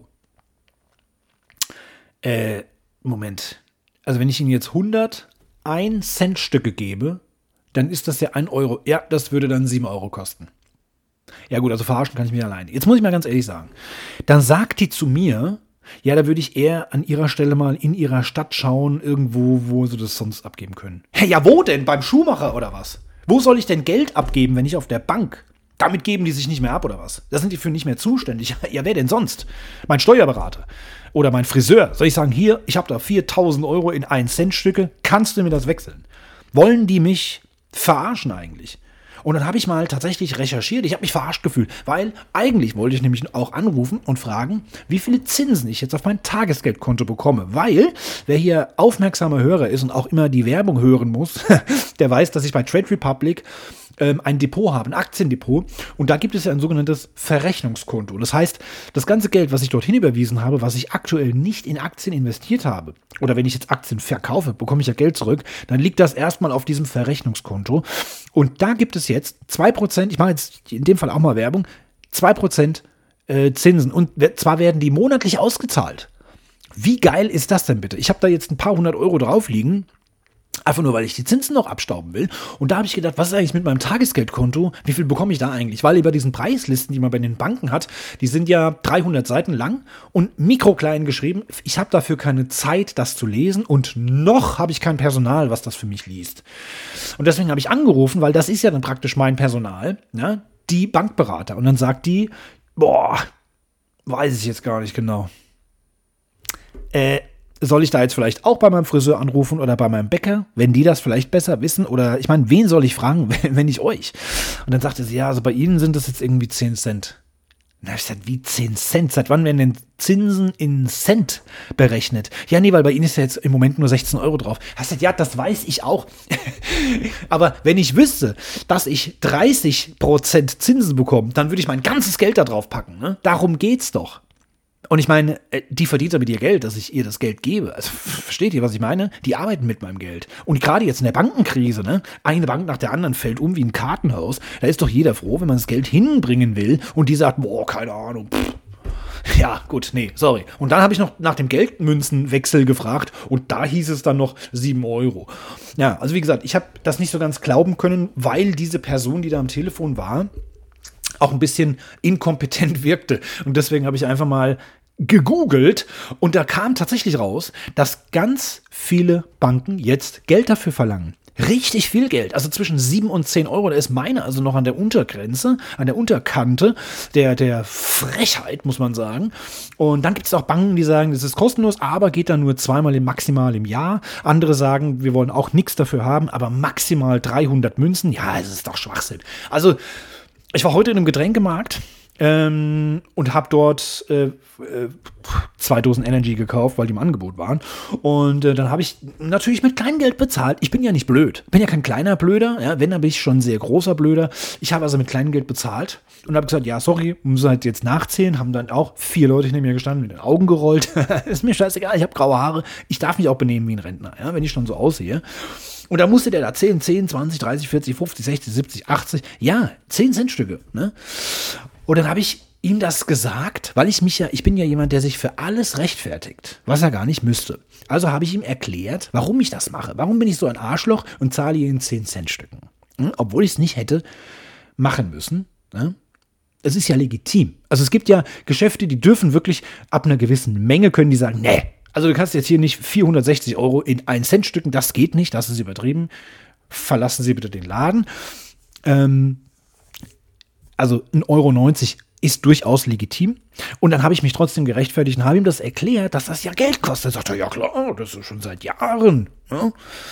Äh, Moment. Also wenn ich ihnen jetzt hundert ein Cent Stücke gebe, dann ist das ja ein Euro. Ja, das würde dann sieben Euro kosten. Ja gut, also verarschen kann ich mich alleine. Jetzt muss ich mal ganz ehrlich sagen. Dann sagt die zu mir, ja, da würde ich eher an ihrer Stelle mal in ihrer Stadt schauen, irgendwo, wo sie das sonst abgeben können. Hey, ja, wo denn? Beim Schuhmacher oder was? Wo soll ich denn Geld abgeben, wenn nicht auf der Bank? Damit geben die sich nicht mehr ab oder was? Da sind die für nicht mehr zuständig. Ja, wer denn sonst? Mein Steuerberater oder mein Friseur. Soll ich sagen, hier, ich habe da viertausend Euro in ein Cent Stücke, kannst du mir das wechseln? Wollen die mich verarschen eigentlich? Und dann habe ich mal tatsächlich recherchiert. Ich habe mich verarscht gefühlt, weil eigentlich wollte ich nämlich auch anrufen und fragen, wie viele Zinsen ich jetzt auf mein Tagesgeldkonto bekomme. Weil, wer hier aufmerksamer Hörer ist und auch immer die Werbung hören muss, der weiß, dass ich bei Trade Republic ähm, ein Depot habe, ein Aktiendepot. Und da gibt es ja ein sogenanntes Verrechnungskonto. Das heißt, das ganze Geld, was ich dorthin überwiesen habe, was ich aktuell nicht in Aktien investiert habe, oder wenn ich jetzt Aktien verkaufe, bekomme ich ja Geld zurück, dann liegt das erstmal auf diesem Verrechnungskonto. Und da gibt es jetzt zwei Prozent, ich mache jetzt in dem Fall auch mal Werbung, zwei Prozent äh, Zinsen. Und zwar werden die monatlich ausgezahlt. Wie geil ist das denn bitte? Ich habe da jetzt ein paar hundert Euro drauf liegen. Einfach nur, weil ich die Zinsen noch abstauben will. Und da habe ich gedacht, was ist eigentlich mit meinem Tagesgeldkonto? Wie viel bekomme ich da eigentlich? Weil über diesen Preislisten, die man bei den Banken hat, die sind ja dreihundert Seiten lang und mikroklein geschrieben. Ich habe dafür keine Zeit, das zu lesen und noch habe ich kein Personal, was das für mich liest. Und deswegen habe ich angerufen, weil das ist ja dann praktisch mein Personal, ja, die Bankberater. Und dann sagt die, boah, weiß ich jetzt gar nicht genau. Äh, Soll ich da jetzt vielleicht auch bei meinem Friseur anrufen oder bei meinem Bäcker, wenn die das vielleicht besser wissen? Oder ich meine, wen soll ich fragen, wenn nicht euch? Und dann sagte sie, ja, also bei Ihnen sind das jetzt irgendwie zehn Cent. Na, ich sagte, wie zehn Cent? Seit wann werden denn Zinsen in Cent berechnet? Ja, nee, weil bei Ihnen ist ja jetzt im Moment nur sechzehn Euro drauf. Hast du gesagt, ja, das weiß ich auch. Aber wenn ich wüsste, dass ich dreißig Prozent Zinsen bekomme, dann würde ich mein ganzes Geld da drauf packen. Ne? Darum geht's doch. Und ich meine, die verdient damit ihr Geld, dass ich ihr das Geld gebe. Also versteht ihr, was ich meine? Die arbeiten mit meinem Geld. Und gerade jetzt in der Bankenkrise, ne? Eine Bank nach der anderen fällt um wie ein Kartenhaus. Da ist doch jeder froh, wenn man das Geld hinbringen will und die sagt, boah, keine Ahnung. Pff. Ja, gut, nee, sorry. Und dann habe ich noch nach dem Geldmünzenwechsel gefragt und da hieß es dann noch sieben Euro. Ja, also wie gesagt, ich habe das nicht so ganz glauben können, weil diese Person, die da am Telefon war, auch ein bisschen inkompetent wirkte. Und deswegen habe ich einfach mal gegoogelt und da kam tatsächlich raus, dass ganz viele Banken jetzt Geld dafür verlangen. Richtig viel Geld, also zwischen sieben und zehn Euro. Da ist meine also noch an der Untergrenze, an der Unterkante der, der Frechheit, muss man sagen. Und dann gibt es auch Banken, die sagen, das ist kostenlos, aber geht dann nur zweimal im maximal im Jahr. Andere sagen, wir wollen auch nichts dafür haben, aber maximal dreihundert Münzen. Ja, es ist doch Schwachsinn. Also ich war heute in einem Getränkemarkt ähm, und habe dort äh, äh, zwei Dosen Energy gekauft, weil die im Angebot waren. Und äh, dann habe ich natürlich mit Kleingeld bezahlt. Ich bin ja nicht blöd. Ich bin ja kein kleiner Blöder. Ja, wenn, dann bin ich schon ein sehr großer Blöder. Ich habe also mit Kleingeld bezahlt und habe gesagt, ja, sorry, muss halt jetzt nachzählen. Haben dann auch vier Leute neben mir gestanden, mit den Augen gerollt. Ist mir scheißegal, ich habe graue Haare. Ich darf mich auch benehmen wie ein Rentner, ja, wenn ich schon so aussehe. Und da musste der da zehn, zehn, zwanzig, dreißig, vierzig, fünfzig, sechzig, siebzig, achtzig, ja, zehn Cent Stücke, ne? Und dann habe ich ihm das gesagt, weil ich mich ja, ich bin ja jemand, der sich für alles rechtfertigt, was er gar nicht müsste. Also habe ich ihm erklärt, warum ich das mache. Warum bin ich so ein Arschloch und zahle ihn in zehn Cent Stücken? Hm? Obwohl ich es nicht hätte machen müssen, ne? Es ist ja legitim. Also es gibt ja Geschäfte, die dürfen wirklich ab einer gewissen Menge können die sagen, nee, also du kannst jetzt hier nicht vierhundertsechzig Euro in ein Cent Stücken, das geht nicht, das ist übertrieben. Verlassen Sie bitte den Laden. Ähm, also ein Euro neunzig ist durchaus legitim. Und dann habe ich mich trotzdem gerechtfertigt und habe ihm das erklärt, dass das ja Geld kostet. Er sagt er, ja klar, das ist schon seit Jahren. Ja?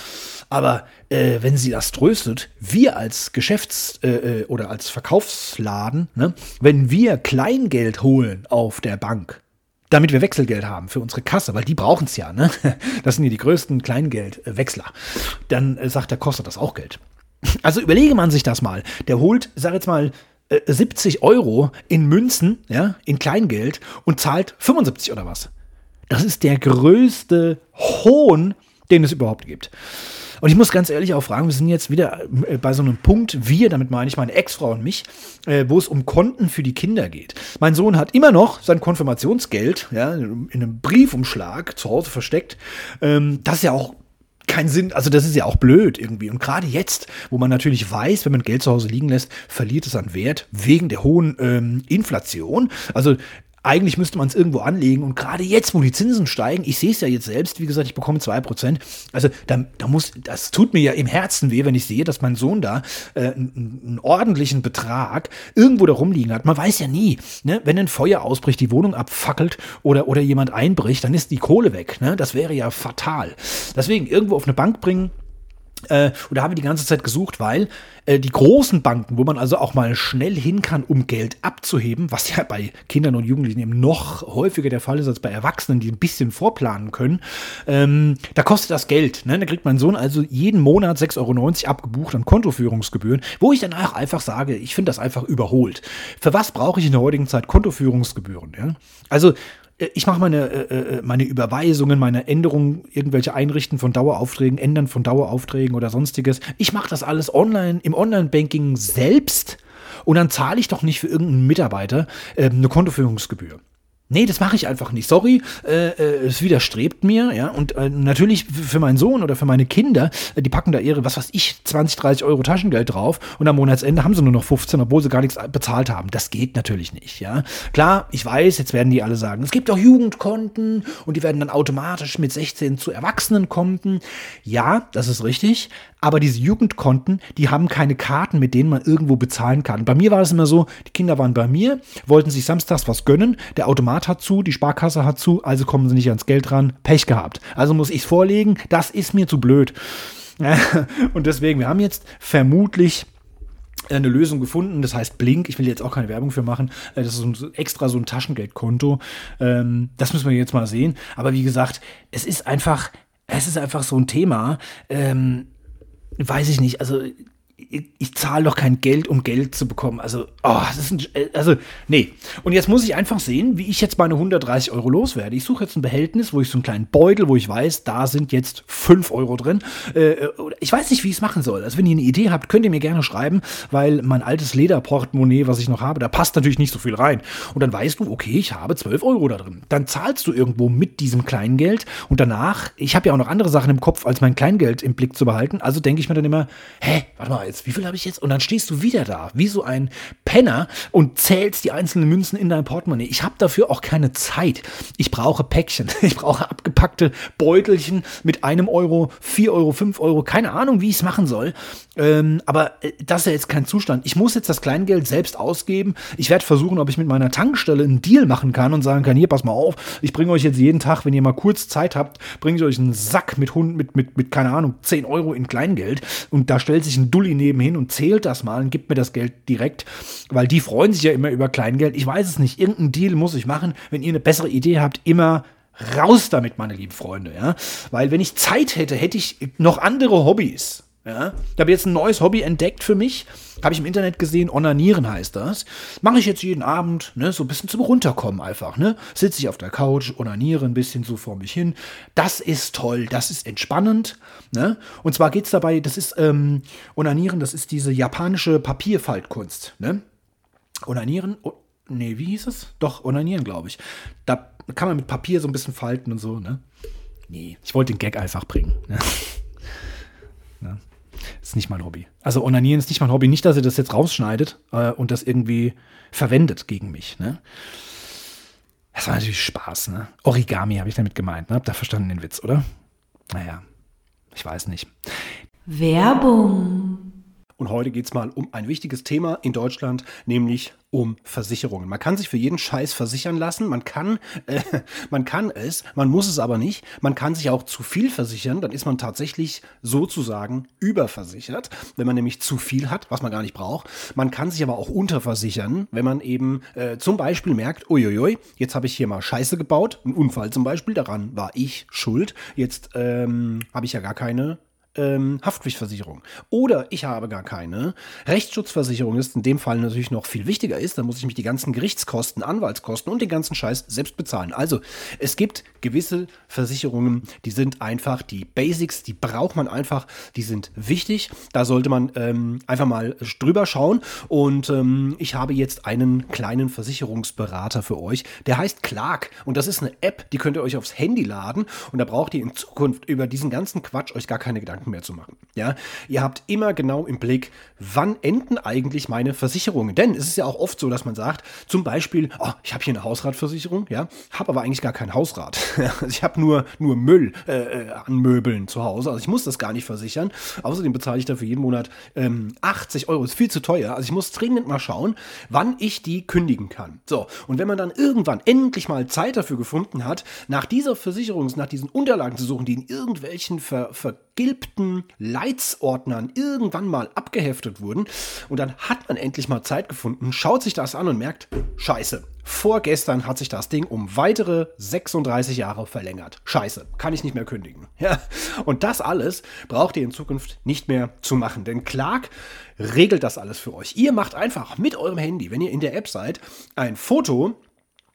Aber äh, wenn Sie das tröstet, wir als Geschäfts- äh, oder als Verkaufsladen, ne, wenn wir Kleingeld holen auf der Bank, damit wir Wechselgeld haben für unsere Kasse, weil die brauchen es ja, ne? Das sind ja die größten Kleingeldwechsler. Dann äh, sagt er, kostet das auch Geld. Also überlege man sich das mal. Der holt, sag jetzt mal, äh, siebzig Euro in Münzen, ja, in Kleingeld und zahlt fünfundsiebzig oder was. Das ist der größte Hohn, den es überhaupt gibt. Und ich muss ganz ehrlich auch fragen, wir sind jetzt wieder bei so einem Punkt, wir, damit meine ich meine Ex-Frau und mich, äh, wo es um Konten für die Kinder geht. Mein Sohn hat immer noch sein Konfirmationsgeld, ja, in einem Briefumschlag zu Hause versteckt. Ähm, das ist ja auch kein Sinn, also das ist ja auch blöd irgendwie. Und gerade jetzt, wo man natürlich weiß, wenn man Geld zu Hause liegen lässt, verliert es an Wert wegen der hohen ähm, Inflation. Also eigentlich müsste man es irgendwo anlegen und gerade jetzt, wo die Zinsen steigen, ich sehe es ja jetzt selbst, wie gesagt, ich bekomme zwei Prozent, also da, da muss, das tut mir ja im Herzen weh, wenn ich sehe, dass mein Sohn da äh, einen, einen ordentlichen Betrag irgendwo da rumliegen hat. Man weiß ja nie, ne? Wenn ein Feuer ausbricht, die Wohnung abfackelt oder, oder jemand einbricht, dann ist die Kohle weg, ne? Das wäre ja fatal. Deswegen irgendwo auf eine Bank bringen. Äh, und da haben wir die ganze Zeit gesucht, weil äh, die großen Banken, wo man also auch mal schnell hin kann, um Geld abzuheben, was ja bei Kindern und Jugendlichen eben noch häufiger der Fall ist als bei Erwachsenen, die ein bisschen vorplanen können, ähm, da kostet das Geld. Ne? Da kriegt mein Sohn also jeden Monat sechs Euro neunzig abgebucht an Kontoführungsgebühren, wo ich danach einfach sage, ich finde das einfach überholt. Für was brauche ich in der heutigen Zeit Kontoführungsgebühren? Ja? Also ich mache meine, äh, meine Überweisungen, meine Änderungen, irgendwelche Einrichten von Daueraufträgen, Ändern von Daueraufträgen oder sonstiges. Ich mache das alles online, im Online-Banking selbst und dann zahle ich doch nicht für irgendeinen Mitarbeiter äh, eine Kontoführungsgebühr. Nee, das mache ich einfach nicht. Sorry, äh, äh, es widerstrebt mir, ja. Und äh, natürlich für meinen Sohn oder für meine Kinder, äh, die packen da ihre, was weiß ich, zwanzig, dreißig Euro Taschengeld drauf und am Monatsende haben sie nur noch fünfzehn, obwohl sie gar nichts bezahlt haben. Das geht natürlich nicht, ja. Klar, ich weiß, jetzt werden die alle sagen, es gibt doch Jugendkonten und die werden dann automatisch mit sechzehn zu Erwachsenenkonten. Ja, das ist richtig. Aber diese Jugendkonten, die haben keine Karten, mit denen man irgendwo bezahlen kann. Bei mir war es immer so, die Kinder waren bei mir, wollten sich samstags was gönnen, der Automat hat zu, die Sparkasse hat zu, also kommen sie nicht ans Geld ran, Pech gehabt. Also muss ich es vorlegen, das ist mir zu blöd. Und deswegen, wir haben jetzt vermutlich eine Lösung gefunden, das heißt Blink, ich will jetzt auch keine Werbung für machen, das ist so extra so ein Taschengeldkonto, das müssen wir jetzt mal sehen, aber wie gesagt, es ist einfach, es ist einfach so ein Thema, ähm, weiß ich nicht, also ich, ich zahle doch kein Geld, um Geld zu bekommen. Also, oh, das ist ein, also, nee. Und jetzt muss ich einfach sehen, wie ich jetzt meine hundertdreißig Euro loswerde. Ich suche jetzt ein Behältnis, wo ich so einen kleinen Beutel, wo ich weiß, da sind jetzt fünf Euro drin. Äh, ich weiß nicht, wie ich es machen soll. Also, wenn ihr eine Idee habt, könnt ihr mir gerne schreiben, weil mein altes Lederportemonnaie, was ich noch habe, da passt natürlich nicht so viel rein. Und dann weißt du, okay, ich habe zwölf Euro da drin. Dann zahlst du irgendwo mit diesem Kleingeld und danach, ich habe ja auch noch andere Sachen im Kopf, als mein Kleingeld im Blick zu behalten. Also denke ich mir dann immer, hä, warte mal, jetzt, wie viel habe ich jetzt? Und dann stehst du wieder da, wie so ein Penner und zählst die einzelnen Münzen in dein Portemonnaie. Ich habe dafür auch keine Zeit. Ich brauche Päckchen. Ich brauche abgepackte Beutelchen mit einem Euro, vier Euro, fünf Euro. Keine Ahnung, wie ich es machen soll. Ähm, aber das ist ja jetzt kein Zustand. Ich muss jetzt das Kleingeld selbst ausgeben. Ich werde versuchen, ob ich mit meiner Tankstelle einen Deal machen kann und sagen kann, hier, pass mal auf, ich bringe euch jetzt jeden Tag, wenn ihr mal kurz Zeit habt, bringe ich euch einen Sack mit, Hund, mit, mit, mit, keine Ahnung, zehn Euro in Kleingeld. Und da stellt sich ein Dulli nebenhin und zählt das mal und gibt mir das Geld direkt, weil die freuen sich ja immer über Kleingeld. Ich weiß es nicht, irgendein Deal muss ich machen. Wenn ihr eine bessere Idee habt, immer raus damit, meine lieben Freunde, ja. Weil wenn ich Zeit hätte, hätte ich noch andere Hobbys. Ja, ich habe jetzt ein neues Hobby entdeckt für mich, habe ich im Internet gesehen, Onanieren heißt das. Mache ich jetzt jeden Abend, ne, so ein bisschen zum Runterkommen einfach, ne. Sitze ich auf der Couch, onaniere ein bisschen so vor mich hin. Das ist toll, das ist entspannend, ne. Und zwar geht's dabei, das ist, ähm, Onanieren, das ist diese japanische Papierfaltkunst, ne. Onanieren, oh, nee, wie hieß es? Doch, Onanieren, glaube ich. Da kann man mit Papier so ein bisschen falten und so, ne. Nee, ich wollte den Gag einfach bringen, ne. Ja. Ist nicht mein Hobby. Also Onanieren ist nicht mein Hobby. Nicht, dass ihr das jetzt rausschneidet äh, und das irgendwie verwendet gegen mich. Ne? Das war natürlich Spaß. Ne? Origami habe ich damit gemeint. Ne? Habt ihr verstanden den Witz, oder? Naja, ich weiß nicht. Werbung. Und heute geht es mal um ein wichtiges Thema in Deutschland, nämlich um Versicherungen. Man kann sich für jeden Scheiß versichern lassen, man kann, äh, man kann es, man muss es aber nicht. Man kann sich auch zu viel versichern, dann ist man tatsächlich sozusagen überversichert, wenn man nämlich zu viel hat, was man gar nicht braucht. Man kann sich aber auch unterversichern, wenn man eben äh, zum Beispiel merkt, uiuiui, jetzt habe ich hier mal Scheiße gebaut, ein Unfall zum Beispiel, daran war ich schuld, jetzt ähm, habe ich ja gar keine Ähm, Haftpflichtversicherung. Oder ich habe gar keine. Rechtsschutzversicherung ist in dem Fall natürlich noch viel wichtiger ist. Da muss ich mich die ganzen Gerichtskosten, Anwaltskosten und den ganzen Scheiß selbst bezahlen. Also es gibt gewisse Versicherungen, die sind einfach die Basics, die braucht man einfach, die sind wichtig. Da sollte man ähm, einfach mal drüber schauen. Und ähm, ich habe jetzt einen kleinen Versicherungsberater für euch. Der heißt Clark. Und das ist eine App, die könnt ihr euch aufs Handy laden. Und da braucht ihr in Zukunft über diesen ganzen Quatsch euch gar keine Gedanken mehr zu machen. Ja, ihr habt immer genau im Blick, wann enden eigentlich meine Versicherungen? Denn es ist ja auch oft so, dass man sagt, zum Beispiel, oh, ich habe hier eine Hausratversicherung, ja, habe aber eigentlich gar kein Hausrat. Also ich habe nur, nur Müll äh, an Möbeln zu Hause, also ich muss das gar nicht versichern. Außerdem bezahle ich dafür jeden Monat ähm, achtzig Euro, ist viel zu teuer. Also ich muss dringend mal schauen, wann ich die kündigen kann. So, und wenn man dann irgendwann endlich mal Zeit dafür gefunden hat, nach dieser Versicherung, nach diesen Unterlagen zu suchen, die in irgendwelchen ver, vergilbten Leitsordnern irgendwann mal abgeheftet wurden und dann hat man endlich mal Zeit gefunden, schaut sich das an und merkt, scheiße, vorgestern hat sich das Ding um weitere sechsunddreißig Jahre verlängert. Scheiße, kann ich nicht mehr kündigen. Ja. Und das alles braucht ihr in Zukunft nicht mehr zu machen, denn Clark regelt das alles für euch. Ihr macht einfach mit eurem Handy, wenn ihr in der App seid, ein Foto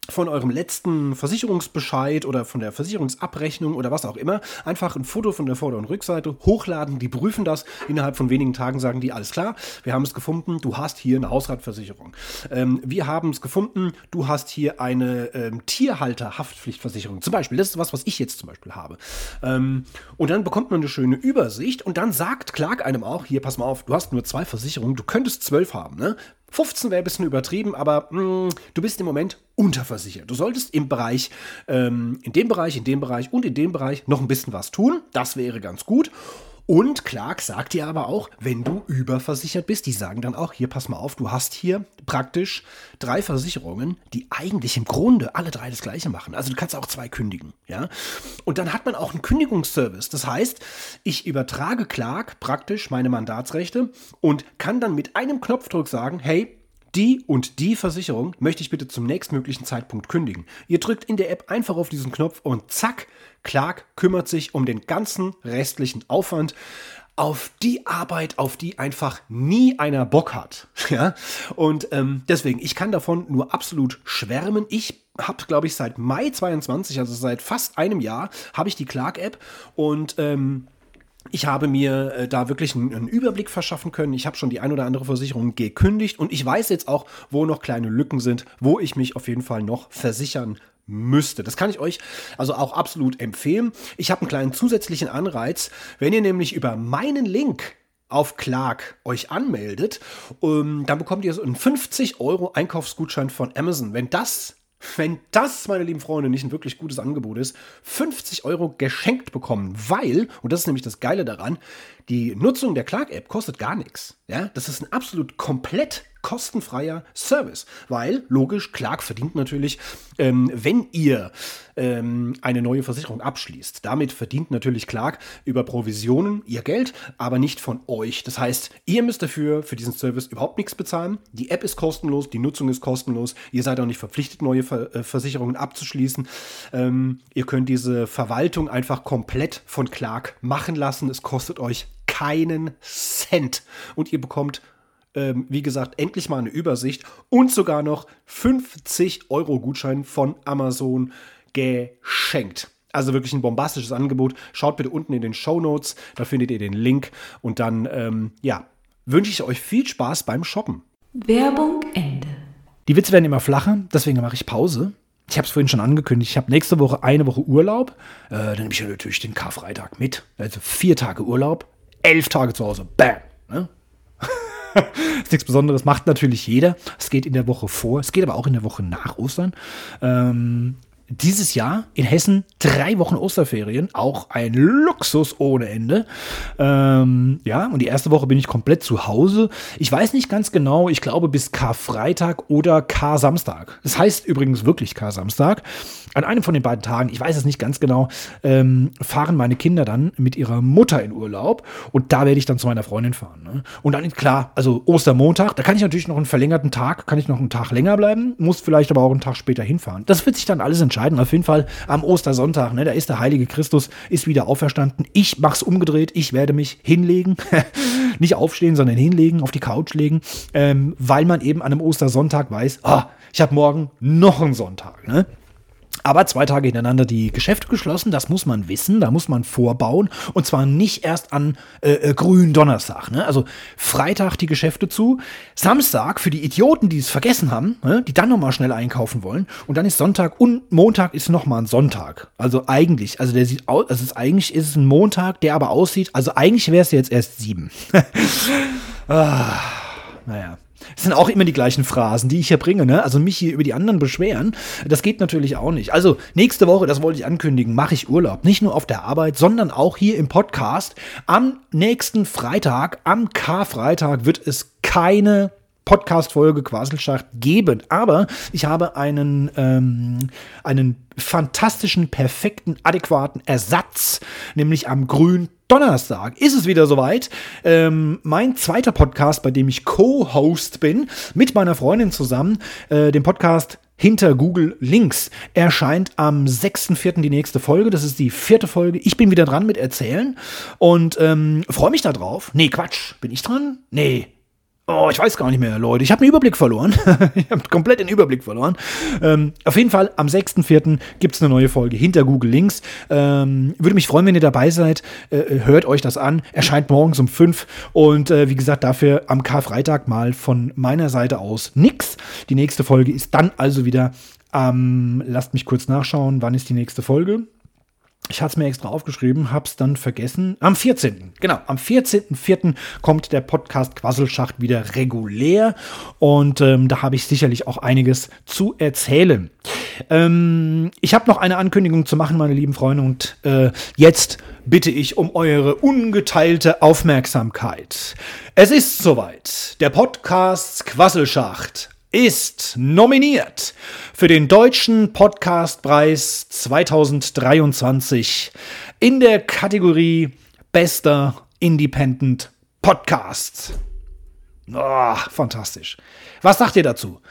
von eurem letzten Versicherungsbescheid oder von der Versicherungsabrechnung oder was auch immer, einfach ein Foto von der Vorder- und Rückseite hochladen, die prüfen das, innerhalb von wenigen Tagen sagen die, alles klar, wir haben es gefunden, du hast hier eine Hausratversicherung. Ähm, wir haben es gefunden, du hast hier eine ähm, Tierhalterhaftpflichtversicherung, zum Beispiel, das ist was, was ich jetzt zum Beispiel habe. Ähm, und dann bekommt man eine schöne Übersicht und dann sagt Clark einem auch, hier, pass mal auf, du hast nur zwei Versicherungen, du könntest zwölf haben, ne? fünfzehn wäre ein bisschen übertrieben, aber mh, du bist im Moment unterversichert. Du solltest im Bereich, ähm, in dem Bereich, in dem Bereich und in dem Bereich noch ein bisschen was tun. Das wäre ganz gut. Und Clark sagt dir aber auch, wenn du überversichert bist, die sagen dann auch, hier, pass mal auf, du hast hier praktisch drei Versicherungen, die eigentlich im Grunde alle drei das Gleiche machen. Also du kannst auch zwei kündigen, ja. Und dann hat man auch einen Kündigungsservice. Das heißt, ich übertrage Clark praktisch meine Mandatsrechte und kann dann mit einem Knopfdruck sagen, hey, die und die Versicherung möchte ich bitte zum nächstmöglichen Zeitpunkt kündigen. Ihr drückt in der App einfach auf diesen Knopf und zack, Clark kümmert sich um den ganzen restlichen Aufwand auf die Arbeit, auf die einfach nie einer Bock hat. Ja? Und ähm, deswegen, ich kann davon nur absolut schwärmen. Ich habe, glaube ich, seit Mai zweiundzwanzig, also seit fast einem Jahr, habe ich die Clark-App und ähm, ich habe mir äh, da wirklich einen, einen Überblick verschaffen können. Ich habe schon die ein oder andere Versicherung gekündigt und ich weiß jetzt auch, wo noch kleine Lücken sind, wo ich mich auf jeden Fall noch versichern müsste. Das kann ich euch also auch absolut empfehlen. Ich habe einen kleinen zusätzlichen Anreiz. Wenn ihr nämlich über meinen Link auf Clark euch anmeldet, um, dann bekommt ihr so einen fünfzig Euro Einkaufsgutschein von Amazon. Wenn das Wenn das, meine lieben Freunde, nicht ein wirklich gutes Angebot ist, fünfzig Euro geschenkt bekommen, weil, und das ist nämlich das Geile daran, die Nutzung der Clark-App kostet gar nichts. Ja? Das ist ein absolut komplett kostenfreier Service, weil, logisch, Clark verdient natürlich, ähm, wenn ihr ähm, eine neue Versicherung abschließt. Damit verdient natürlich Clark über Provisionen ihr Geld, aber nicht von euch. Das heißt, ihr müsst dafür, für diesen Service überhaupt nichts bezahlen. Die App ist kostenlos, die Nutzung ist kostenlos. Ihr seid auch nicht verpflichtet, neue Ver- äh, Versicherungen abzuschließen. Ähm, ihr könnt diese Verwaltung einfach komplett von Clark machen lassen. Es kostet euch keinen Cent. Und ihr bekommt Ähm, wie gesagt, endlich mal eine Übersicht und sogar noch fünfzig Euro Gutschein von Amazon geschenkt. Also wirklich ein bombastisches Angebot. Schaut bitte unten in den Shownotes, da findet ihr den Link. Und dann, ähm, ja, wünsche ich euch viel Spaß beim Shoppen. Werbung Ende. Die Witze werden immer flacher, deswegen mache ich Pause. Ich habe es vorhin schon angekündigt, ich habe nächste Woche eine Woche Urlaub. Äh, dann nehme ich ja natürlich den Karfreitag mit. Also vier Tage Urlaub, elf Tage zu Hause. Bam! Ne? Ist nichts Besonderes, macht natürlich jeder. Es geht in der Woche vor, es geht aber auch in der Woche nach Ostern. Ähm, dieses Jahr in Hessen drei Wochen Osterferien, auch ein Luxus ohne Ende. Ähm, ja, und die erste Woche bin ich komplett zu Hause. Ich weiß nicht ganz genau, ich glaube bis Karfreitag oder Kar-Samstag. Das heißt übrigens wirklich Kar-Samstag. An einem von den beiden Tagen, ich weiß es nicht ganz genau, ähm, fahren meine Kinder dann mit ihrer Mutter in Urlaub und da werde ich dann zu meiner Freundin fahren. Ne? Und dann, klar, also Ostermontag, da kann ich natürlich noch einen verlängerten Tag, kann ich noch einen Tag länger bleiben, muss vielleicht aber auch einen Tag später hinfahren. Das wird sich dann alles entscheiden. Auf jeden Fall am Ostersonntag, ne, da ist der heilige Christus, ist wieder auferstanden. Ich mach's umgedreht, ich werde mich hinlegen, nicht aufstehen, sondern hinlegen, auf die Couch legen, ähm, weil man eben an einem Ostersonntag weiß, ah, ich habe morgen noch einen Sonntag, ne? Aber zwei Tage hintereinander die Geschäfte geschlossen, das muss man wissen, da muss man vorbauen. Und zwar nicht erst an äh, äh, Gründonnerstag. Ne? Also Freitag die Geschäfte zu, Samstag für die Idioten, die es vergessen haben, ne? Die dann nochmal schnell einkaufen wollen. Und dann ist Sonntag und Montag ist nochmal ein Sonntag. Also eigentlich, also der sieht aus, also es ist, eigentlich ist es ein Montag, der aber aussieht, also eigentlich wäre es jetzt erst sieben. ah, naja. Das sind auch immer die gleichen Phrasen, die ich hier bringe, ne? Also mich hier über die anderen beschweren, das geht natürlich auch nicht. Also nächste Woche, das wollte ich ankündigen, mache ich Urlaub. Nicht nur auf der Arbeit, sondern auch hier im Podcast. Am nächsten Freitag, am Karfreitag, wird es keine Podcast-Folge Quaselschacht geben. Aber ich habe einen, ähm, einen fantastischen, perfekten, adäquaten Ersatz, nämlich am grünen Donnerstag ist es wieder soweit. Ähm, mein zweiter Podcast, bei dem ich Co-Host bin, mit meiner Freundin zusammen, äh, dem Podcast Hinter Google Links, erscheint am sechsten vierten die nächste Folge. Das ist die vierte Folge. Ich bin wieder dran mit Erzählen und ähm, freue mich da drauf. Nee, Quatsch. Bin ich dran? Nee. Oh, ich weiß gar nicht mehr, Leute. Ich habe den Überblick verloren. Ich habe komplett den Überblick verloren. Ähm, auf jeden Fall, am sechsten vierten gibt es eine neue Folge hinter Google Links. Ähm, würde mich freuen, wenn ihr dabei seid. Äh, hört euch das an. Erscheint morgens um fünf. Und äh, wie gesagt, dafür am Karfreitag mal von meiner Seite aus nix. Die nächste Folge ist dann also wieder am, ähm, lasst mich kurz nachschauen, wann ist die nächste Folge? Ich hatte es mir extra aufgeschrieben, hab's dann vergessen. Am vierzehnten Genau, am vierzehnten vierten kommt der Podcast Quasselschacht wieder regulär. Und ähm, da habe ich sicherlich auch einiges zu erzählen. Ähm, ich habe noch eine Ankündigung zu machen, meine lieben Freunde. Und äh, jetzt bitte ich um eure ungeteilte Aufmerksamkeit. Es ist soweit. Der Podcast Quasselschacht ist nominiert für den Deutschen Podcastpreis zwanzig dreiundzwanzig in der Kategorie Bester Independent Podcast. Oh, fantastisch. Was sagt ihr dazu?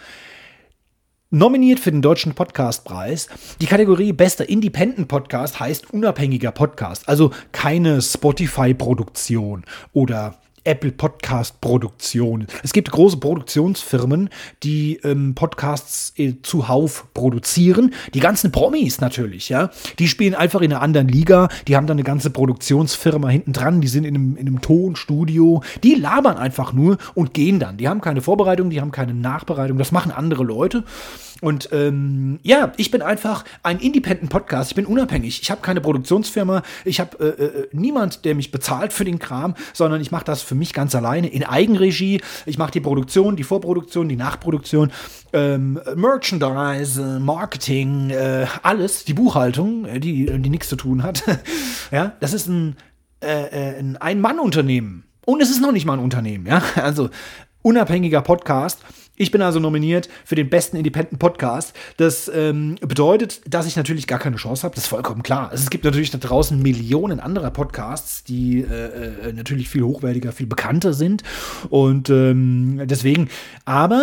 Nominiert für den Deutschen Podcastpreis. Die Kategorie Bester Independent Podcast heißt unabhängiger Podcast. Also keine Spotify-Produktion oder Apple Podcast Produktion. Es gibt große Produktionsfirmen, die ähm, Podcasts äh, zuhauf produzieren. Die ganzen Promis natürlich, ja. Die spielen einfach in einer anderen Liga. Die haben dann eine ganze Produktionsfirma hinten dran. Die sind in einem, in einem Tonstudio. Die labern einfach nur und gehen dann. Die haben keine Vorbereitung, die haben keine Nachbereitung. Das machen andere Leute. Und ähm, ja, ich bin einfach ein Independent Podcast. Ich bin unabhängig. Ich habe keine Produktionsfirma. Ich habe äh, äh, niemand, der mich bezahlt für den Kram, sondern ich mache das für mich ganz alleine in Eigenregie. Ich mache die Produktion, die Vorproduktion, die Nachproduktion, ähm, Merchandise, Marketing, äh, alles, die Buchhaltung, die, die nichts zu tun hat. Ja, das ist ein, äh, ein Ein-Mann-Unternehmen. Und es ist noch nicht mal ein Unternehmen. Ja, also unabhängiger Podcast. Ich bin also nominiert für den besten Independent Podcast. Das ähm, bedeutet, dass ich natürlich gar keine Chance habe. Das ist vollkommen klar. Also es gibt natürlich da draußen Millionen anderer Podcasts, die äh, äh, natürlich viel hochwertiger, viel bekannter sind. Und ähm, deswegen, aber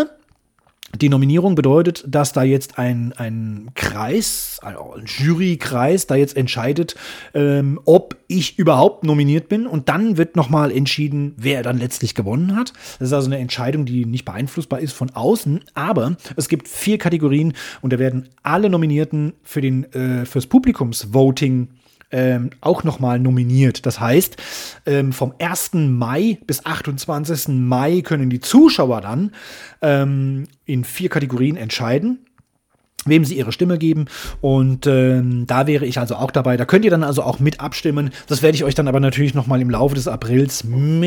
die Nominierung bedeutet, dass da jetzt ein, ein Kreis, also ein Jurykreis, da jetzt entscheidet, ähm, ob ich überhaupt nominiert bin. Und dann wird nochmal entschieden, wer dann letztlich gewonnen hat. Das ist also eine Entscheidung, die nicht beeinflussbar ist von außen. Aber es gibt vier Kategorien und da werden alle Nominierten für den, äh, fürs Publikumsvoting Ähm, auch nochmal nominiert. Das heißt, ähm, vom ersten Mai bis achtundzwanzigsten Mai können die Zuschauer dann ähm, in vier Kategorien entscheiden, wem sie ihre Stimme geben. Und ähm, da wäre ich also auch dabei. Da könnt ihr dann also auch mit abstimmen. Das werde ich euch dann aber natürlich nochmal im Laufe des Aprils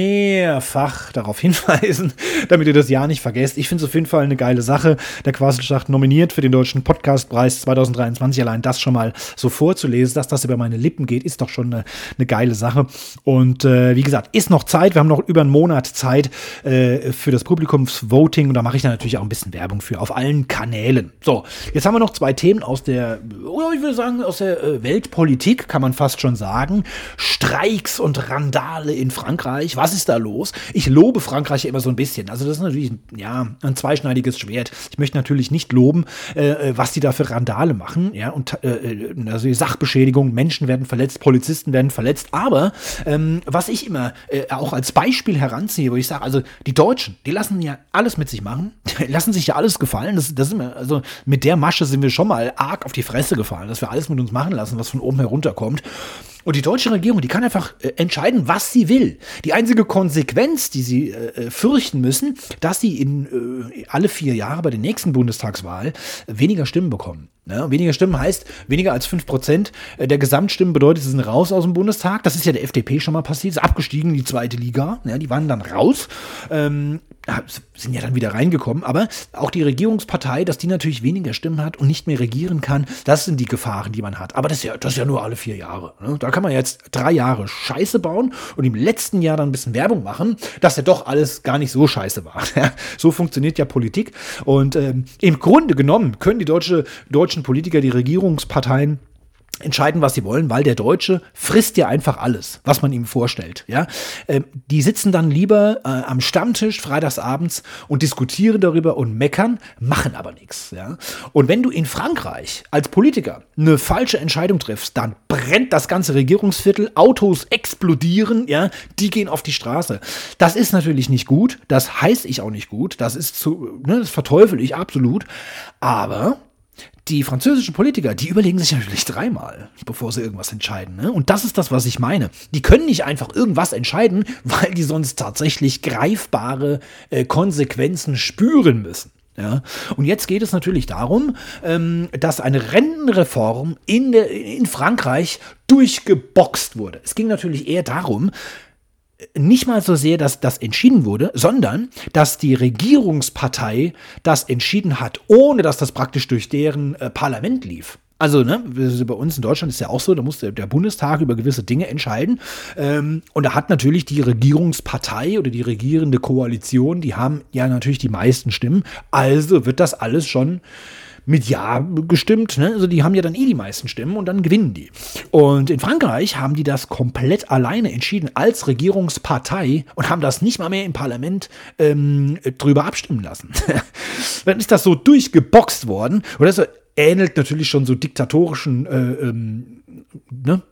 mehrfach darauf hinweisen, damit ihr das Jahr nicht vergesst. Ich finde es auf jeden Fall eine geile Sache. Der Quasselschacht nominiert für den Deutschen Podcastpreis zwanzig dreiundzwanzig. Allein das schon mal so vorzulesen, dass das über meine Lippen geht, ist doch schon eine, eine geile Sache. Und äh, wie gesagt, ist noch Zeit. Wir haben noch über einen Monat Zeit äh, für das Publikumsvoting. Und da mache ich dann natürlich auch ein bisschen Werbung für auf allen Kanälen. So, jetzt haben wir noch zwei Themen aus der, oder ich würde sagen, aus der äh, Weltpolitik, kann man fast schon sagen. Streiks und Randale in Frankreich. Was ist da los? Ich lobe Frankreich ja immer so ein bisschen. Also das ist natürlich, ja, ein zweischneidiges Schwert. Ich möchte natürlich nicht loben, äh, was die da für Randale machen. Ja, und äh, also die Sachbeschädigung, Menschen werden verletzt, Polizisten werden verletzt. Aber ähm, was ich immer äh, auch als Beispiel heranziehe, wo ich sage, also die Deutschen, die lassen ja alles mit sich machen. Die lassen sich ja alles gefallen. Das, das ist immer, also mit der Masche sind wir schon mal arg auf die Fresse gefallen, dass wir alles mit uns machen lassen, was von oben herunterkommt. Und die deutsche Regierung, die kann einfach äh, entscheiden, was sie will. Die einzige Konsequenz, die sie äh, fürchten müssen, dass sie in äh, alle vier Jahre bei der nächsten Bundestagswahl äh, weniger Stimmen bekommen. Ne? Weniger Stimmen heißt, weniger als fünf Prozent der Gesamtstimmen bedeutet, sie sind raus aus dem Bundestag. Das ist ja der F D P schon mal passiert, ist abgestiegen in die zweite Liga. Ja, die waren dann raus. Ähm, sind ja dann wieder reingekommen, aber auch die Regierungspartei, dass die natürlich weniger Stimmen hat und nicht mehr regieren kann, das sind die Gefahren, die man hat. Aber das ist ja, das ist ja nur alle vier Jahre. Ne? Da kann man jetzt drei Jahre Scheiße bauen und im letzten Jahr dann ein bisschen Werbung machen, dass ja doch alles gar nicht so scheiße war. Ja? So funktioniert ja Politik. Und ähm, im Grunde genommen können die deutsche, deutschen Politiker, die Regierungsparteien, entscheiden, was sie wollen, weil der Deutsche frisst ja einfach alles, was man ihm vorstellt. Ja? Ähm, die sitzen dann lieber äh, am Stammtisch freitagsabends und diskutieren darüber und meckern, machen aber nichts. Ja? Und wenn du in Frankreich als Politiker eine falsche Entscheidung triffst, dann brennt das ganze Regierungsviertel, Autos explodieren, ja, die gehen auf die Straße. Das ist natürlich nicht gut, das heiße ich auch nicht gut, das ist zu, ne, das verteufel ich absolut, aber die französischen Politiker, die überlegen sich natürlich dreimal, bevor sie irgendwas entscheiden. Ne? Und das ist das, was ich meine. Die können nicht einfach irgendwas entscheiden, weil die sonst tatsächlich greifbare äh, Konsequenzen spüren müssen. Ja? Und jetzt geht es natürlich darum, ähm, dass eine Rentenreform in, der, in Frankreich durchgeboxt wurde. Es ging natürlich eher darum, nicht mal so sehr, dass das entschieden wurde, sondern dass die Regierungspartei das entschieden hat, ohne dass das praktisch durch deren äh, Parlament lief. Also, ne, bei uns in Deutschland ist ja auch so, da muss der, der Bundestag über gewisse Dinge entscheiden. Ähm, und da hat natürlich die Regierungspartei oder die regierende Koalition, die haben ja natürlich die meisten Stimmen. Also wird das alles schon mit Ja gestimmt, ne? Also die haben ja dann eh die meisten Stimmen und dann gewinnen die. Und in Frankreich haben die das komplett alleine entschieden als Regierungspartei und haben das nicht mal mehr im Parlament ähm, drüber abstimmen lassen. Dann ist das so durchgeboxt worden und das ähnelt natürlich schon so diktatorischen äh, ähm, ne?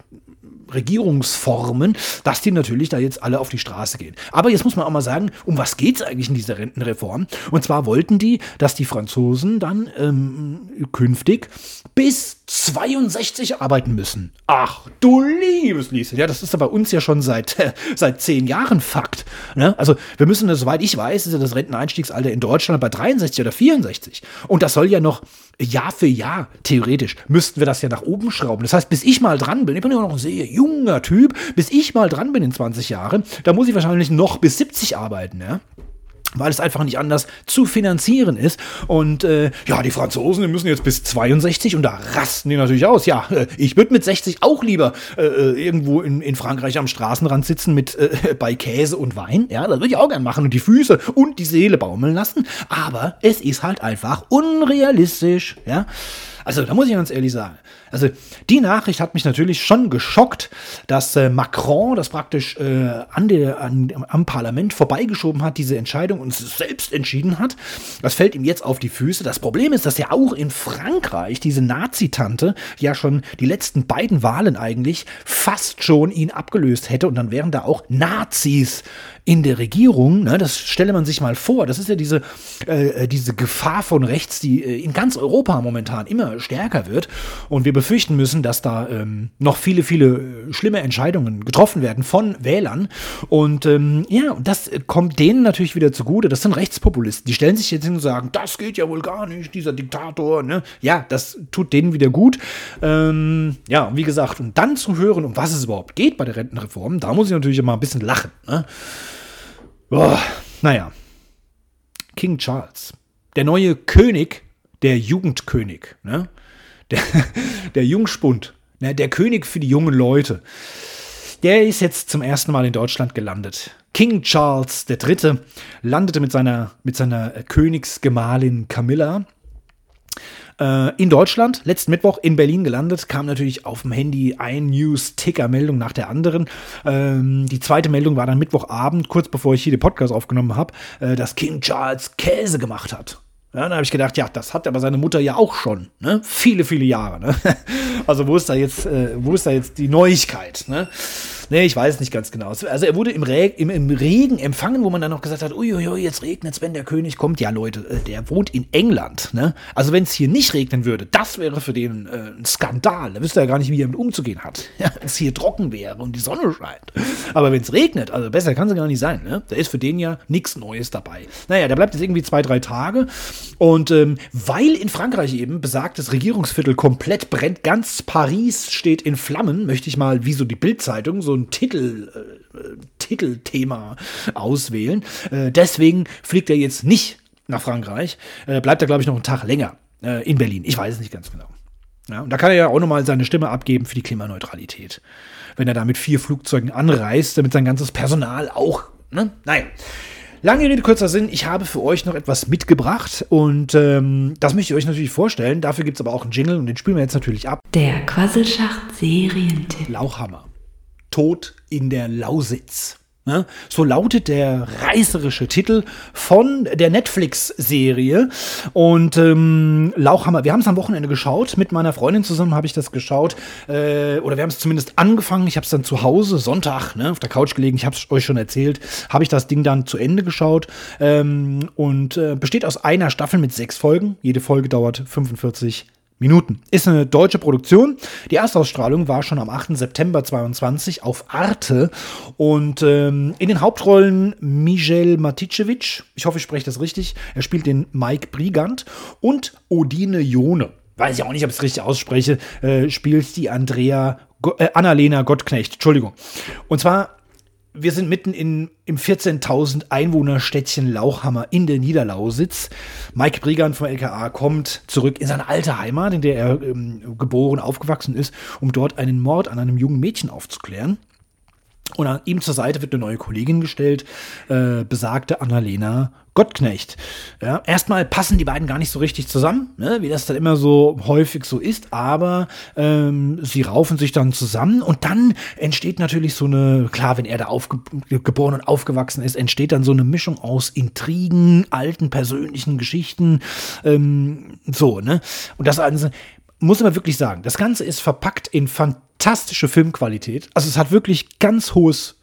Regierungsformen, dass die natürlich da jetzt alle auf die Straße gehen. Aber jetzt muss man auch mal sagen, um was geht es eigentlich in dieser Rentenreform? Und zwar wollten die, dass die Franzosen dann ähm, künftig bis zweiundsechzig arbeiten müssen. Ach, du liebes Lieschen. Ja, das ist ja bei uns ja schon seit, äh, seit zehn Jahren Fakt. Ne? Also wir müssen, soweit ich weiß, ist ja das Renteneinstiegsalter in Deutschland bei dreiundsechzig oder vierundsechzig. Und das soll ja noch Jahr für Jahr, theoretisch, müssten wir das ja nach oben schrauben. Das heißt, bis ich mal dran bin, ich bin ja noch ein sehr junger Typ, bis ich mal dran bin in zwanzig Jahren, da muss ich wahrscheinlich noch bis siebzig arbeiten, ja. Weil es einfach nicht anders zu finanzieren ist. Und äh, ja, die Franzosen, die müssen jetzt bis zweiundsechzig und da rasten die natürlich aus. Ja, äh, ich würde mit sechzig auch lieber äh, irgendwo in, in Frankreich am Straßenrand sitzen mit äh, bei Käse und Wein. Ja, das würde ich auch gern machen und die Füße und die Seele baumeln lassen. Aber es ist halt einfach unrealistisch. Ja, also da muss ich ganz ehrlich sagen. Also die Nachricht hat mich natürlich schon geschockt, dass äh, Macron das praktisch äh, an der, an, am Parlament vorbeigeschoben hat, diese Entscheidung, und es selbst entschieden hat. Das fällt ihm jetzt auf die Füße. Das Problem ist, dass ja auch in Frankreich diese Nazi-Tante ja schon die letzten beiden Wahlen eigentlich fast schon ihn abgelöst hätte und dann wären da auch Nazis in der Regierung, ne, das stelle man sich mal vor, das ist ja diese, äh, diese Gefahr von rechts, die äh, in ganz Europa momentan immer stärker wird und wir befürchten müssen, dass da ähm, noch viele, viele äh, schlimme Entscheidungen getroffen werden von Wählern und ähm, ja, das kommt denen natürlich wieder zugute, das sind Rechtspopulisten, die stellen sich jetzt hin und sagen, das geht ja wohl gar nicht, dieser Diktator, ne, ja, das tut denen wieder gut, ähm, ja, wie gesagt, und dann zu hören, um was es überhaupt geht bei der Rentenreform, da muss ich natürlich immer ein bisschen lachen, ne. Oh, naja, King Charles, der neue König, der Jugendkönig, ne? der, der Jungspund, ne? Der König für die jungen Leute, der ist jetzt zum ersten Mal in Deutschland gelandet. King Charles der Dritte landete mit seiner, mit seiner Königsgemahlin Camilla in Deutschland, letzten Mittwoch in Berlin gelandet, kam natürlich auf dem Handy ein News-Ticker-Meldung nach der anderen. Ähm, die zweite Meldung war dann Mittwochabend, kurz bevor ich hier den Podcast aufgenommen habe, äh, dass King Charles Käse gemacht hat. Ja, dann habe ich gedacht, ja, das hat aber seine Mutter ja auch schon, ne? Viele, viele Jahre, ne? Also wo ist da jetzt, äh, wo ist da jetzt die Neuigkeit, ne? Nee, ich weiß nicht ganz genau. Also er wurde im, Re- im, im Regen empfangen, wo man dann noch gesagt hat, uiuiui, jetzt regnet's, wenn der König kommt. Ja, Leute, der wohnt in England, ne? Also wenn es hier nicht regnen würde, das wäre für den äh, ein Skandal. Da wüsste er gar nicht, wie er mit umzugehen hat. Ja, wenn es hier trocken wäre und die Sonne scheint. Aber wenn es regnet, also besser kann es gar nicht sein, ne? Da ist für den ja nichts Neues dabei. Naja, der bleibt jetzt irgendwie zwei, drei Tage. Und ähm, weil in Frankreich eben besagtes Regierungsviertel komplett brennt, ganz Paris steht in Flammen, möchte ich mal, wie so die Bild-Zeitung, so ein Titel, äh, Titelthema auswählen. Äh, deswegen fliegt er jetzt nicht nach Frankreich. Äh, bleibt er, glaube ich, noch einen Tag länger äh, in Berlin. Ich weiß es nicht ganz genau. Ja, und da kann er ja auch nochmal seine Stimme abgeben für die Klimaneutralität. Wenn er da mit vier Flugzeugen anreist, damit sein ganzes Personal auch, ne? Nein. Lange Rede, kurzer Sinn, ich habe für euch noch etwas mitgebracht und ähm, das möchte ich euch natürlich vorstellen. Dafür gibt es aber auch einen Jingle und den spielen wir jetzt natürlich ab. Der Quasselschacht-Serientipp. Lauchhammer. Tod in der Lausitz. Ja, so lautet der reißerische Titel von der Netflix-Serie. Und ähm, Lauchhammer, wir haben es am Wochenende geschaut. Mit meiner Freundin zusammen habe ich das geschaut. Äh, oder wir haben es zumindest angefangen. Ich habe es dann zu Hause, Sonntag, ne, auf der Couch gelegen. Ich habe es euch schon erzählt. Habe ich das Ding dann zu Ende geschaut. Ähm, und äh, besteht aus einer Staffel mit sechs Folgen. Jede Folge dauert fünfundvierzig Minuten. Ist eine deutsche Produktion. Die Erstausstrahlung war schon am achten September zweiundzwanzig auf Arte. Und ähm, in den Hauptrollen Mijel Maticevic, ich hoffe, ich spreche das richtig, er spielt den Mike Brigant, und Odine Jone, weiß ich auch nicht, ob ich es richtig ausspreche, äh, spielt die Andrea, Go- äh, Annalena Gottknecht, Entschuldigung. Und zwar, wir sind mitten in, im vierzehntausend Einwohner-Städtchen Lauchhammer in der Niederlausitz. Mike Brigant vom L K A kommt zurück in seine alte Heimat, in der er ähm, geboren, aufgewachsen ist, um dort einen Mord an einem jungen Mädchen aufzuklären. Und an ihm zur Seite wird eine neue Kollegin gestellt, äh, besagte Annalena Gottknecht. Ja, erstmal passen die beiden gar nicht so richtig zusammen, ne, wie das dann immer so häufig so ist, aber ähm, sie raufen sich dann zusammen und dann entsteht natürlich so eine, klar, wenn er da aufge- geboren und aufgewachsen ist, entsteht dann so eine Mischung aus Intrigen, alten persönlichen Geschichten, ähm, so, ne. Und das also, muss man wirklich sagen, das Ganze ist verpackt in fantastische Filmqualität. Also es hat wirklich ganz hohes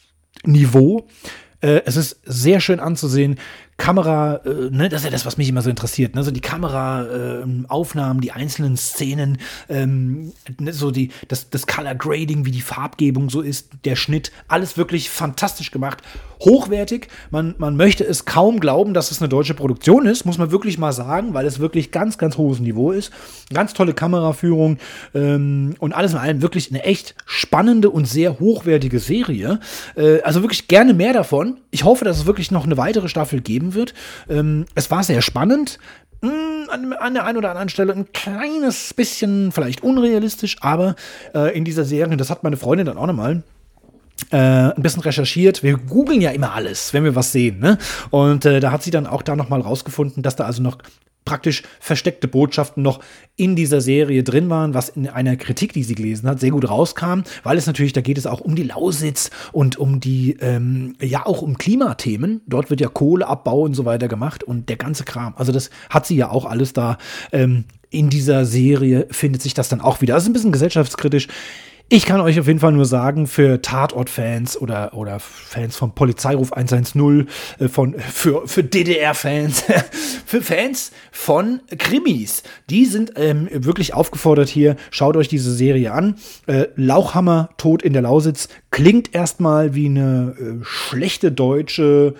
Niveau. Äh, es ist sehr schön anzusehen. Kamera, äh, ne, das ist ja das, was mich immer so interessiert, ne, so die Kameraaufnahmen, äh, die einzelnen Szenen, ähm, ne, so die, das, das Color Grading, wie die Farbgebung so ist, der Schnitt, alles wirklich fantastisch gemacht, hochwertig. Man, man möchte es kaum glauben, dass es eine deutsche Produktion ist, muss man wirklich mal sagen, weil es wirklich ganz, ganz hohes Niveau ist. Ganz tolle Kameraführung ähm, und alles in allem wirklich eine echt spannende und sehr hochwertige Serie. Äh, also wirklich gerne mehr davon. Ich hoffe, dass es wirklich noch eine weitere Staffel geben wird. Ähm, es war sehr spannend. Mh, an, an der einen oder anderen Stelle ein kleines bisschen vielleicht unrealistisch, aber äh, in dieser Serie, das hat meine Freundin dann auch nochmal Äh, ein bisschen recherchiert. Wir googeln ja immer alles, wenn wir was sehen, ne? Und äh, da hat sie dann auch da nochmal rausgefunden, dass da also noch praktisch versteckte Botschaften noch in dieser Serie drin waren, was in einer Kritik, die sie gelesen hat, sehr gut rauskam, weil es natürlich, da geht es auch um die Lausitz und um die, ähm, ja auch um Klimathemen. Dort wird ja Kohleabbau und so weiter gemacht und der ganze Kram. Also das hat sie ja auch alles da. Ähm, in dieser Serie findet sich das dann auch wieder. Also ein bisschen gesellschaftskritisch. Ich kann euch auf jeden Fall nur sagen, für Tatort-Fans oder, oder Fans von Polizeiruf hundertzehn, äh, von, für, für D D R-Fans, für Fans von Krimis, die sind ähm, wirklich aufgefordert hier, schaut euch diese Serie an. Äh, Lauchhammer, Tod in der Lausitz, klingt erstmal wie eine äh, schlechte deutsche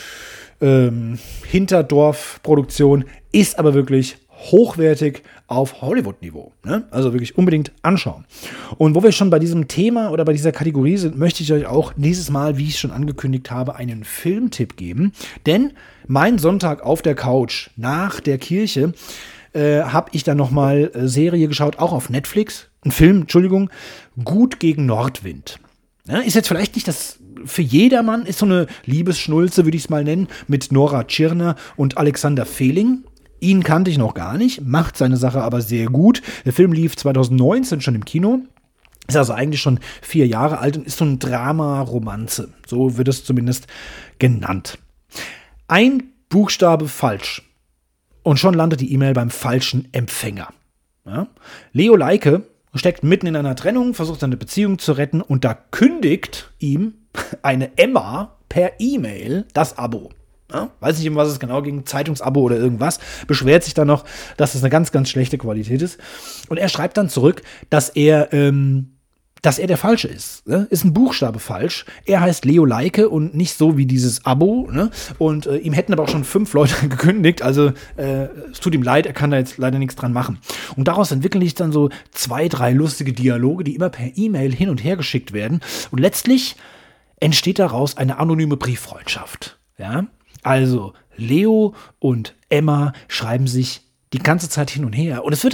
ähm, Hinterdorf-Produktion, ist aber wirklich hochwertig auf Hollywood-Niveau. Ne? Also wirklich unbedingt anschauen. Und wo wir schon bei diesem Thema oder bei dieser Kategorie sind, möchte ich euch auch dieses Mal, wie ich es schon angekündigt habe, einen Filmtipp geben. Denn mein Sonntag auf der Couch nach der Kirche äh, habe ich dann nochmal äh, Serie geschaut, auch auf Netflix. Ein Film, Entschuldigung, Gut gegen Nordwind. Ja, ist jetzt vielleicht nicht das für jedermann, ist so eine Liebesschnulze, würde ich es mal nennen, mit Nora Tschirner und Alexander Fehling. Ihn kannte ich noch gar nicht, macht seine Sache aber sehr gut. Der Film lief zwanzig neunzehn schon im Kino. Ist also eigentlich schon vier Jahre alt und ist so ein Drama-Romanze. So wird es zumindest genannt. Ein Buchstabe falsch. Und schon landet die E-Mail beim falschen Empfänger. Ja? Leo Leike steckt mitten in einer Trennung, versucht seine Beziehung zu retten und da kündigt ihm eine Emma per E-Mail das Abo. Ja, weiß nicht, um was es genau ging, Zeitungsabo oder irgendwas, beschwert sich dann noch, dass es eine ganz, ganz schlechte Qualität ist. Und er schreibt dann zurück, dass er, ähm, dass er der Falsche ist. Ne? Ist ein Buchstabe falsch. Er heißt Leo Leike und nicht so wie dieses Abo. Ne? Und äh, ihm hätten aber auch schon fünf Leute gekündigt. Also äh, es tut ihm leid, er kann da jetzt leider nichts dran machen. Und daraus entwickeln sich dann so zwei, drei lustige Dialoge, die immer per E-Mail hin und her geschickt werden. Und letztlich entsteht daraus eine anonyme Brieffreundschaft. Ja? Also Leo und Emma schreiben sich die ganze Zeit hin und her. Und es wird dann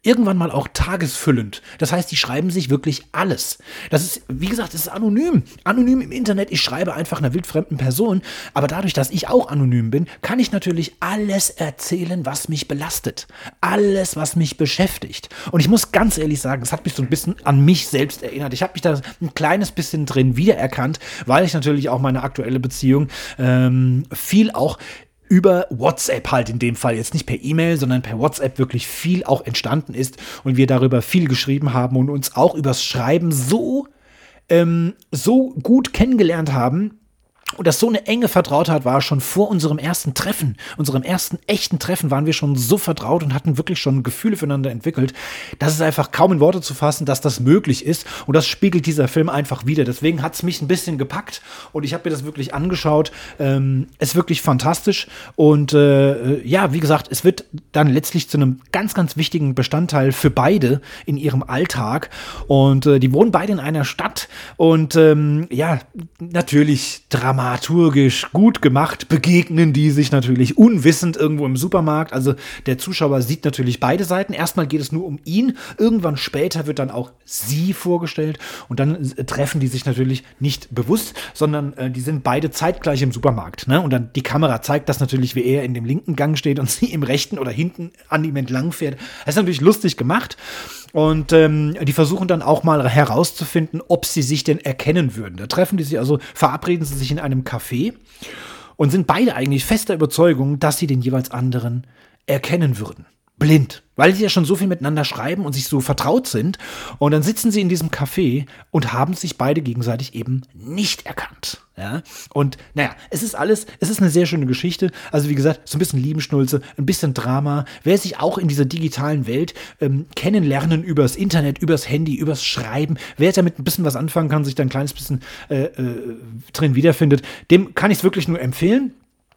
irgendwann mal auch tagesfüllend. Das heißt, die schreiben sich wirklich alles. Das ist, wie gesagt, das ist anonym. Anonym im Internet. Ich schreibe einfach einer wildfremden Person. Aber dadurch, dass ich auch anonym bin, kann ich natürlich alles erzählen, was mich belastet. Alles, was mich beschäftigt. Und ich muss ganz ehrlich sagen, es hat mich so ein bisschen an mich selbst erinnert. Ich habe mich da ein kleines bisschen drin wiedererkannt, weil ich natürlich auch meine aktuelle Beziehung ähm, viel auch über WhatsApp halt in dem Fall, jetzt nicht per E-Mail, sondern per WhatsApp wirklich viel auch entstanden ist und wir darüber viel geschrieben haben und uns auch übers Schreiben so, ähm, so gut kennengelernt haben. Und das so eine enge Vertrautheit war schon vor unserem ersten Treffen, unserem ersten echten Treffen waren wir schon so vertraut und hatten wirklich schon Gefühle füreinander entwickelt. Das ist einfach kaum in Worte zu fassen, dass das möglich ist. Und das spiegelt dieser Film einfach wieder. Deswegen hat es mich ein bisschen gepackt und ich habe mir das wirklich angeschaut. Ähm, ist wirklich fantastisch. Und äh, ja, wie gesagt, es wird dann letztlich zu einem ganz, ganz wichtigen Bestandteil für beide in ihrem Alltag. Und äh, die wohnen beide in einer Stadt. Und ähm, ja, natürlich dramatisch. Dramaturgisch gut gemacht, begegnen die sich natürlich unwissend irgendwo im Supermarkt. Also der Zuschauer sieht natürlich beide Seiten. Erstmal geht es nur um ihn. Irgendwann später wird dann auch sie vorgestellt. Und dann äh, treffen die sich natürlich nicht bewusst, sondern äh, die sind beide zeitgleich im Supermarkt. Ne? Und dann die Kamera zeigt das natürlich, wie er in dem linken Gang steht und sie im rechten oder hinten an ihm entlang fährt. Das ist natürlich lustig gemacht. Und ähm, die versuchen dann auch mal herauszufinden, ob sie sich denn erkennen würden. Da treffen die sich, also verabreden sie sich in einem Café und sind beide eigentlich fester Überzeugung, dass sie den jeweils anderen erkennen würden. Blind, weil sie ja schon so viel miteinander schreiben und sich so vertraut sind. Und dann sitzen sie in diesem Café und haben sich beide gegenseitig eben nicht erkannt. Ja? Und naja, es ist alles, es ist eine sehr schöne Geschichte. Also wie gesagt, so ein bisschen Liebenschnulze, ein bisschen Drama. Wer sich auch in dieser digitalen Welt ähm, kennenlernen übers Internet, übers Handy, übers Schreiben, wer damit ein bisschen was anfangen kann, sich da ein kleines bisschen äh, äh, drin wiederfindet, dem kann ich es wirklich nur empfehlen.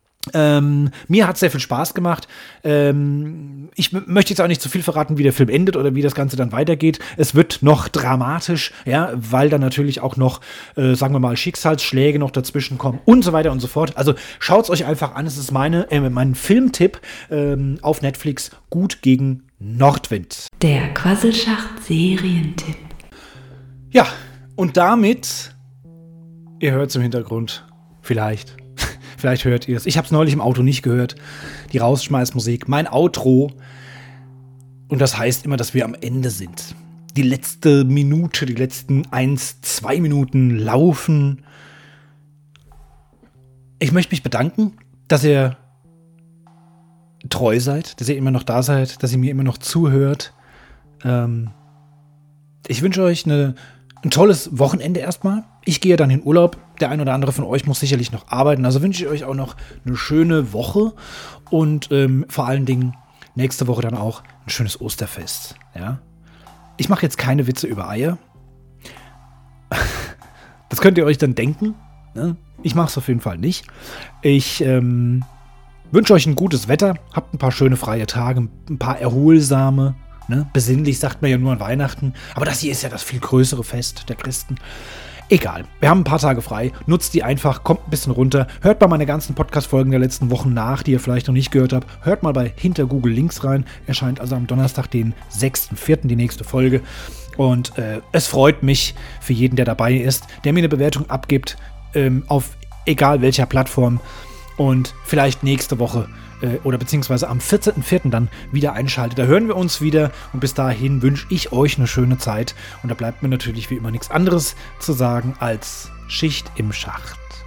Ähm, mir hat es sehr viel Spaß gemacht. Ähm, ich m- möchte jetzt auch nicht zu viel verraten, wie der Film endet oder wie das Ganze dann weitergeht. Es wird noch dramatisch, ja, weil dann natürlich auch noch, äh, sagen wir mal, Schicksalsschläge noch dazwischen kommen und so weiter und so fort. Also schaut es euch einfach an. Es ist meine, äh, mein Filmtipp ähm, auf Netflix, Gut gegen Nordwind. Der Quasselschacht-Serientipp. Ja, und damit, ihr hört es im Hintergrund, vielleicht. Vielleicht hört ihr es. Ich habe es neulich im Auto nicht gehört. Die Rausschmeißmusik. Mein Outro. Und das heißt immer, dass wir am Ende sind. Die letzte Minute, die letzten eins, zwei Minuten laufen. Ich möchte mich bedanken, dass ihr treu seid, dass ihr immer noch da seid, dass ihr mir immer noch zuhört. Ähm, ich wünsche euch eine, ein tolles Wochenende erstmal. Ich gehe dann in Urlaub. Der ein oder andere von euch muss sicherlich noch arbeiten. Also wünsche ich euch auch noch eine schöne Woche und ähm, vor allen Dingen nächste Woche dann auch ein schönes Osterfest. Ja? Ich mache jetzt keine Witze über Eier. Das könnt ihr euch dann denken. Ne? Ich mache es auf jeden Fall nicht. Ich ähm, wünsche euch ein gutes Wetter. Habt ein paar schöne freie Tage, ein paar erholsame. Ne? Besinnlich sagt man ja nur an Weihnachten. Aber das hier ist ja das viel größere Fest der Christen. Egal, wir haben ein paar Tage frei, nutzt die einfach, kommt ein bisschen runter, hört mal meine ganzen Podcast-Folgen der letzten Wochen nach, die ihr vielleicht noch nicht gehört habt, hört mal bei Hinter Google Links rein, erscheint also am Donnerstag, den sechsten vierten die nächste Folge und äh, es freut mich für jeden, der dabei ist, der mir eine Bewertung abgibt, ähm, auf egal welcher Plattform und vielleicht nächste Woche oder beziehungsweise am vierzehnten vierten dann wieder einschaltet. Da hören wir uns wieder und bis dahin wünsche ich euch eine schöne Zeit und da bleibt mir natürlich wie immer nichts anderes zu sagen als Schicht im Schacht.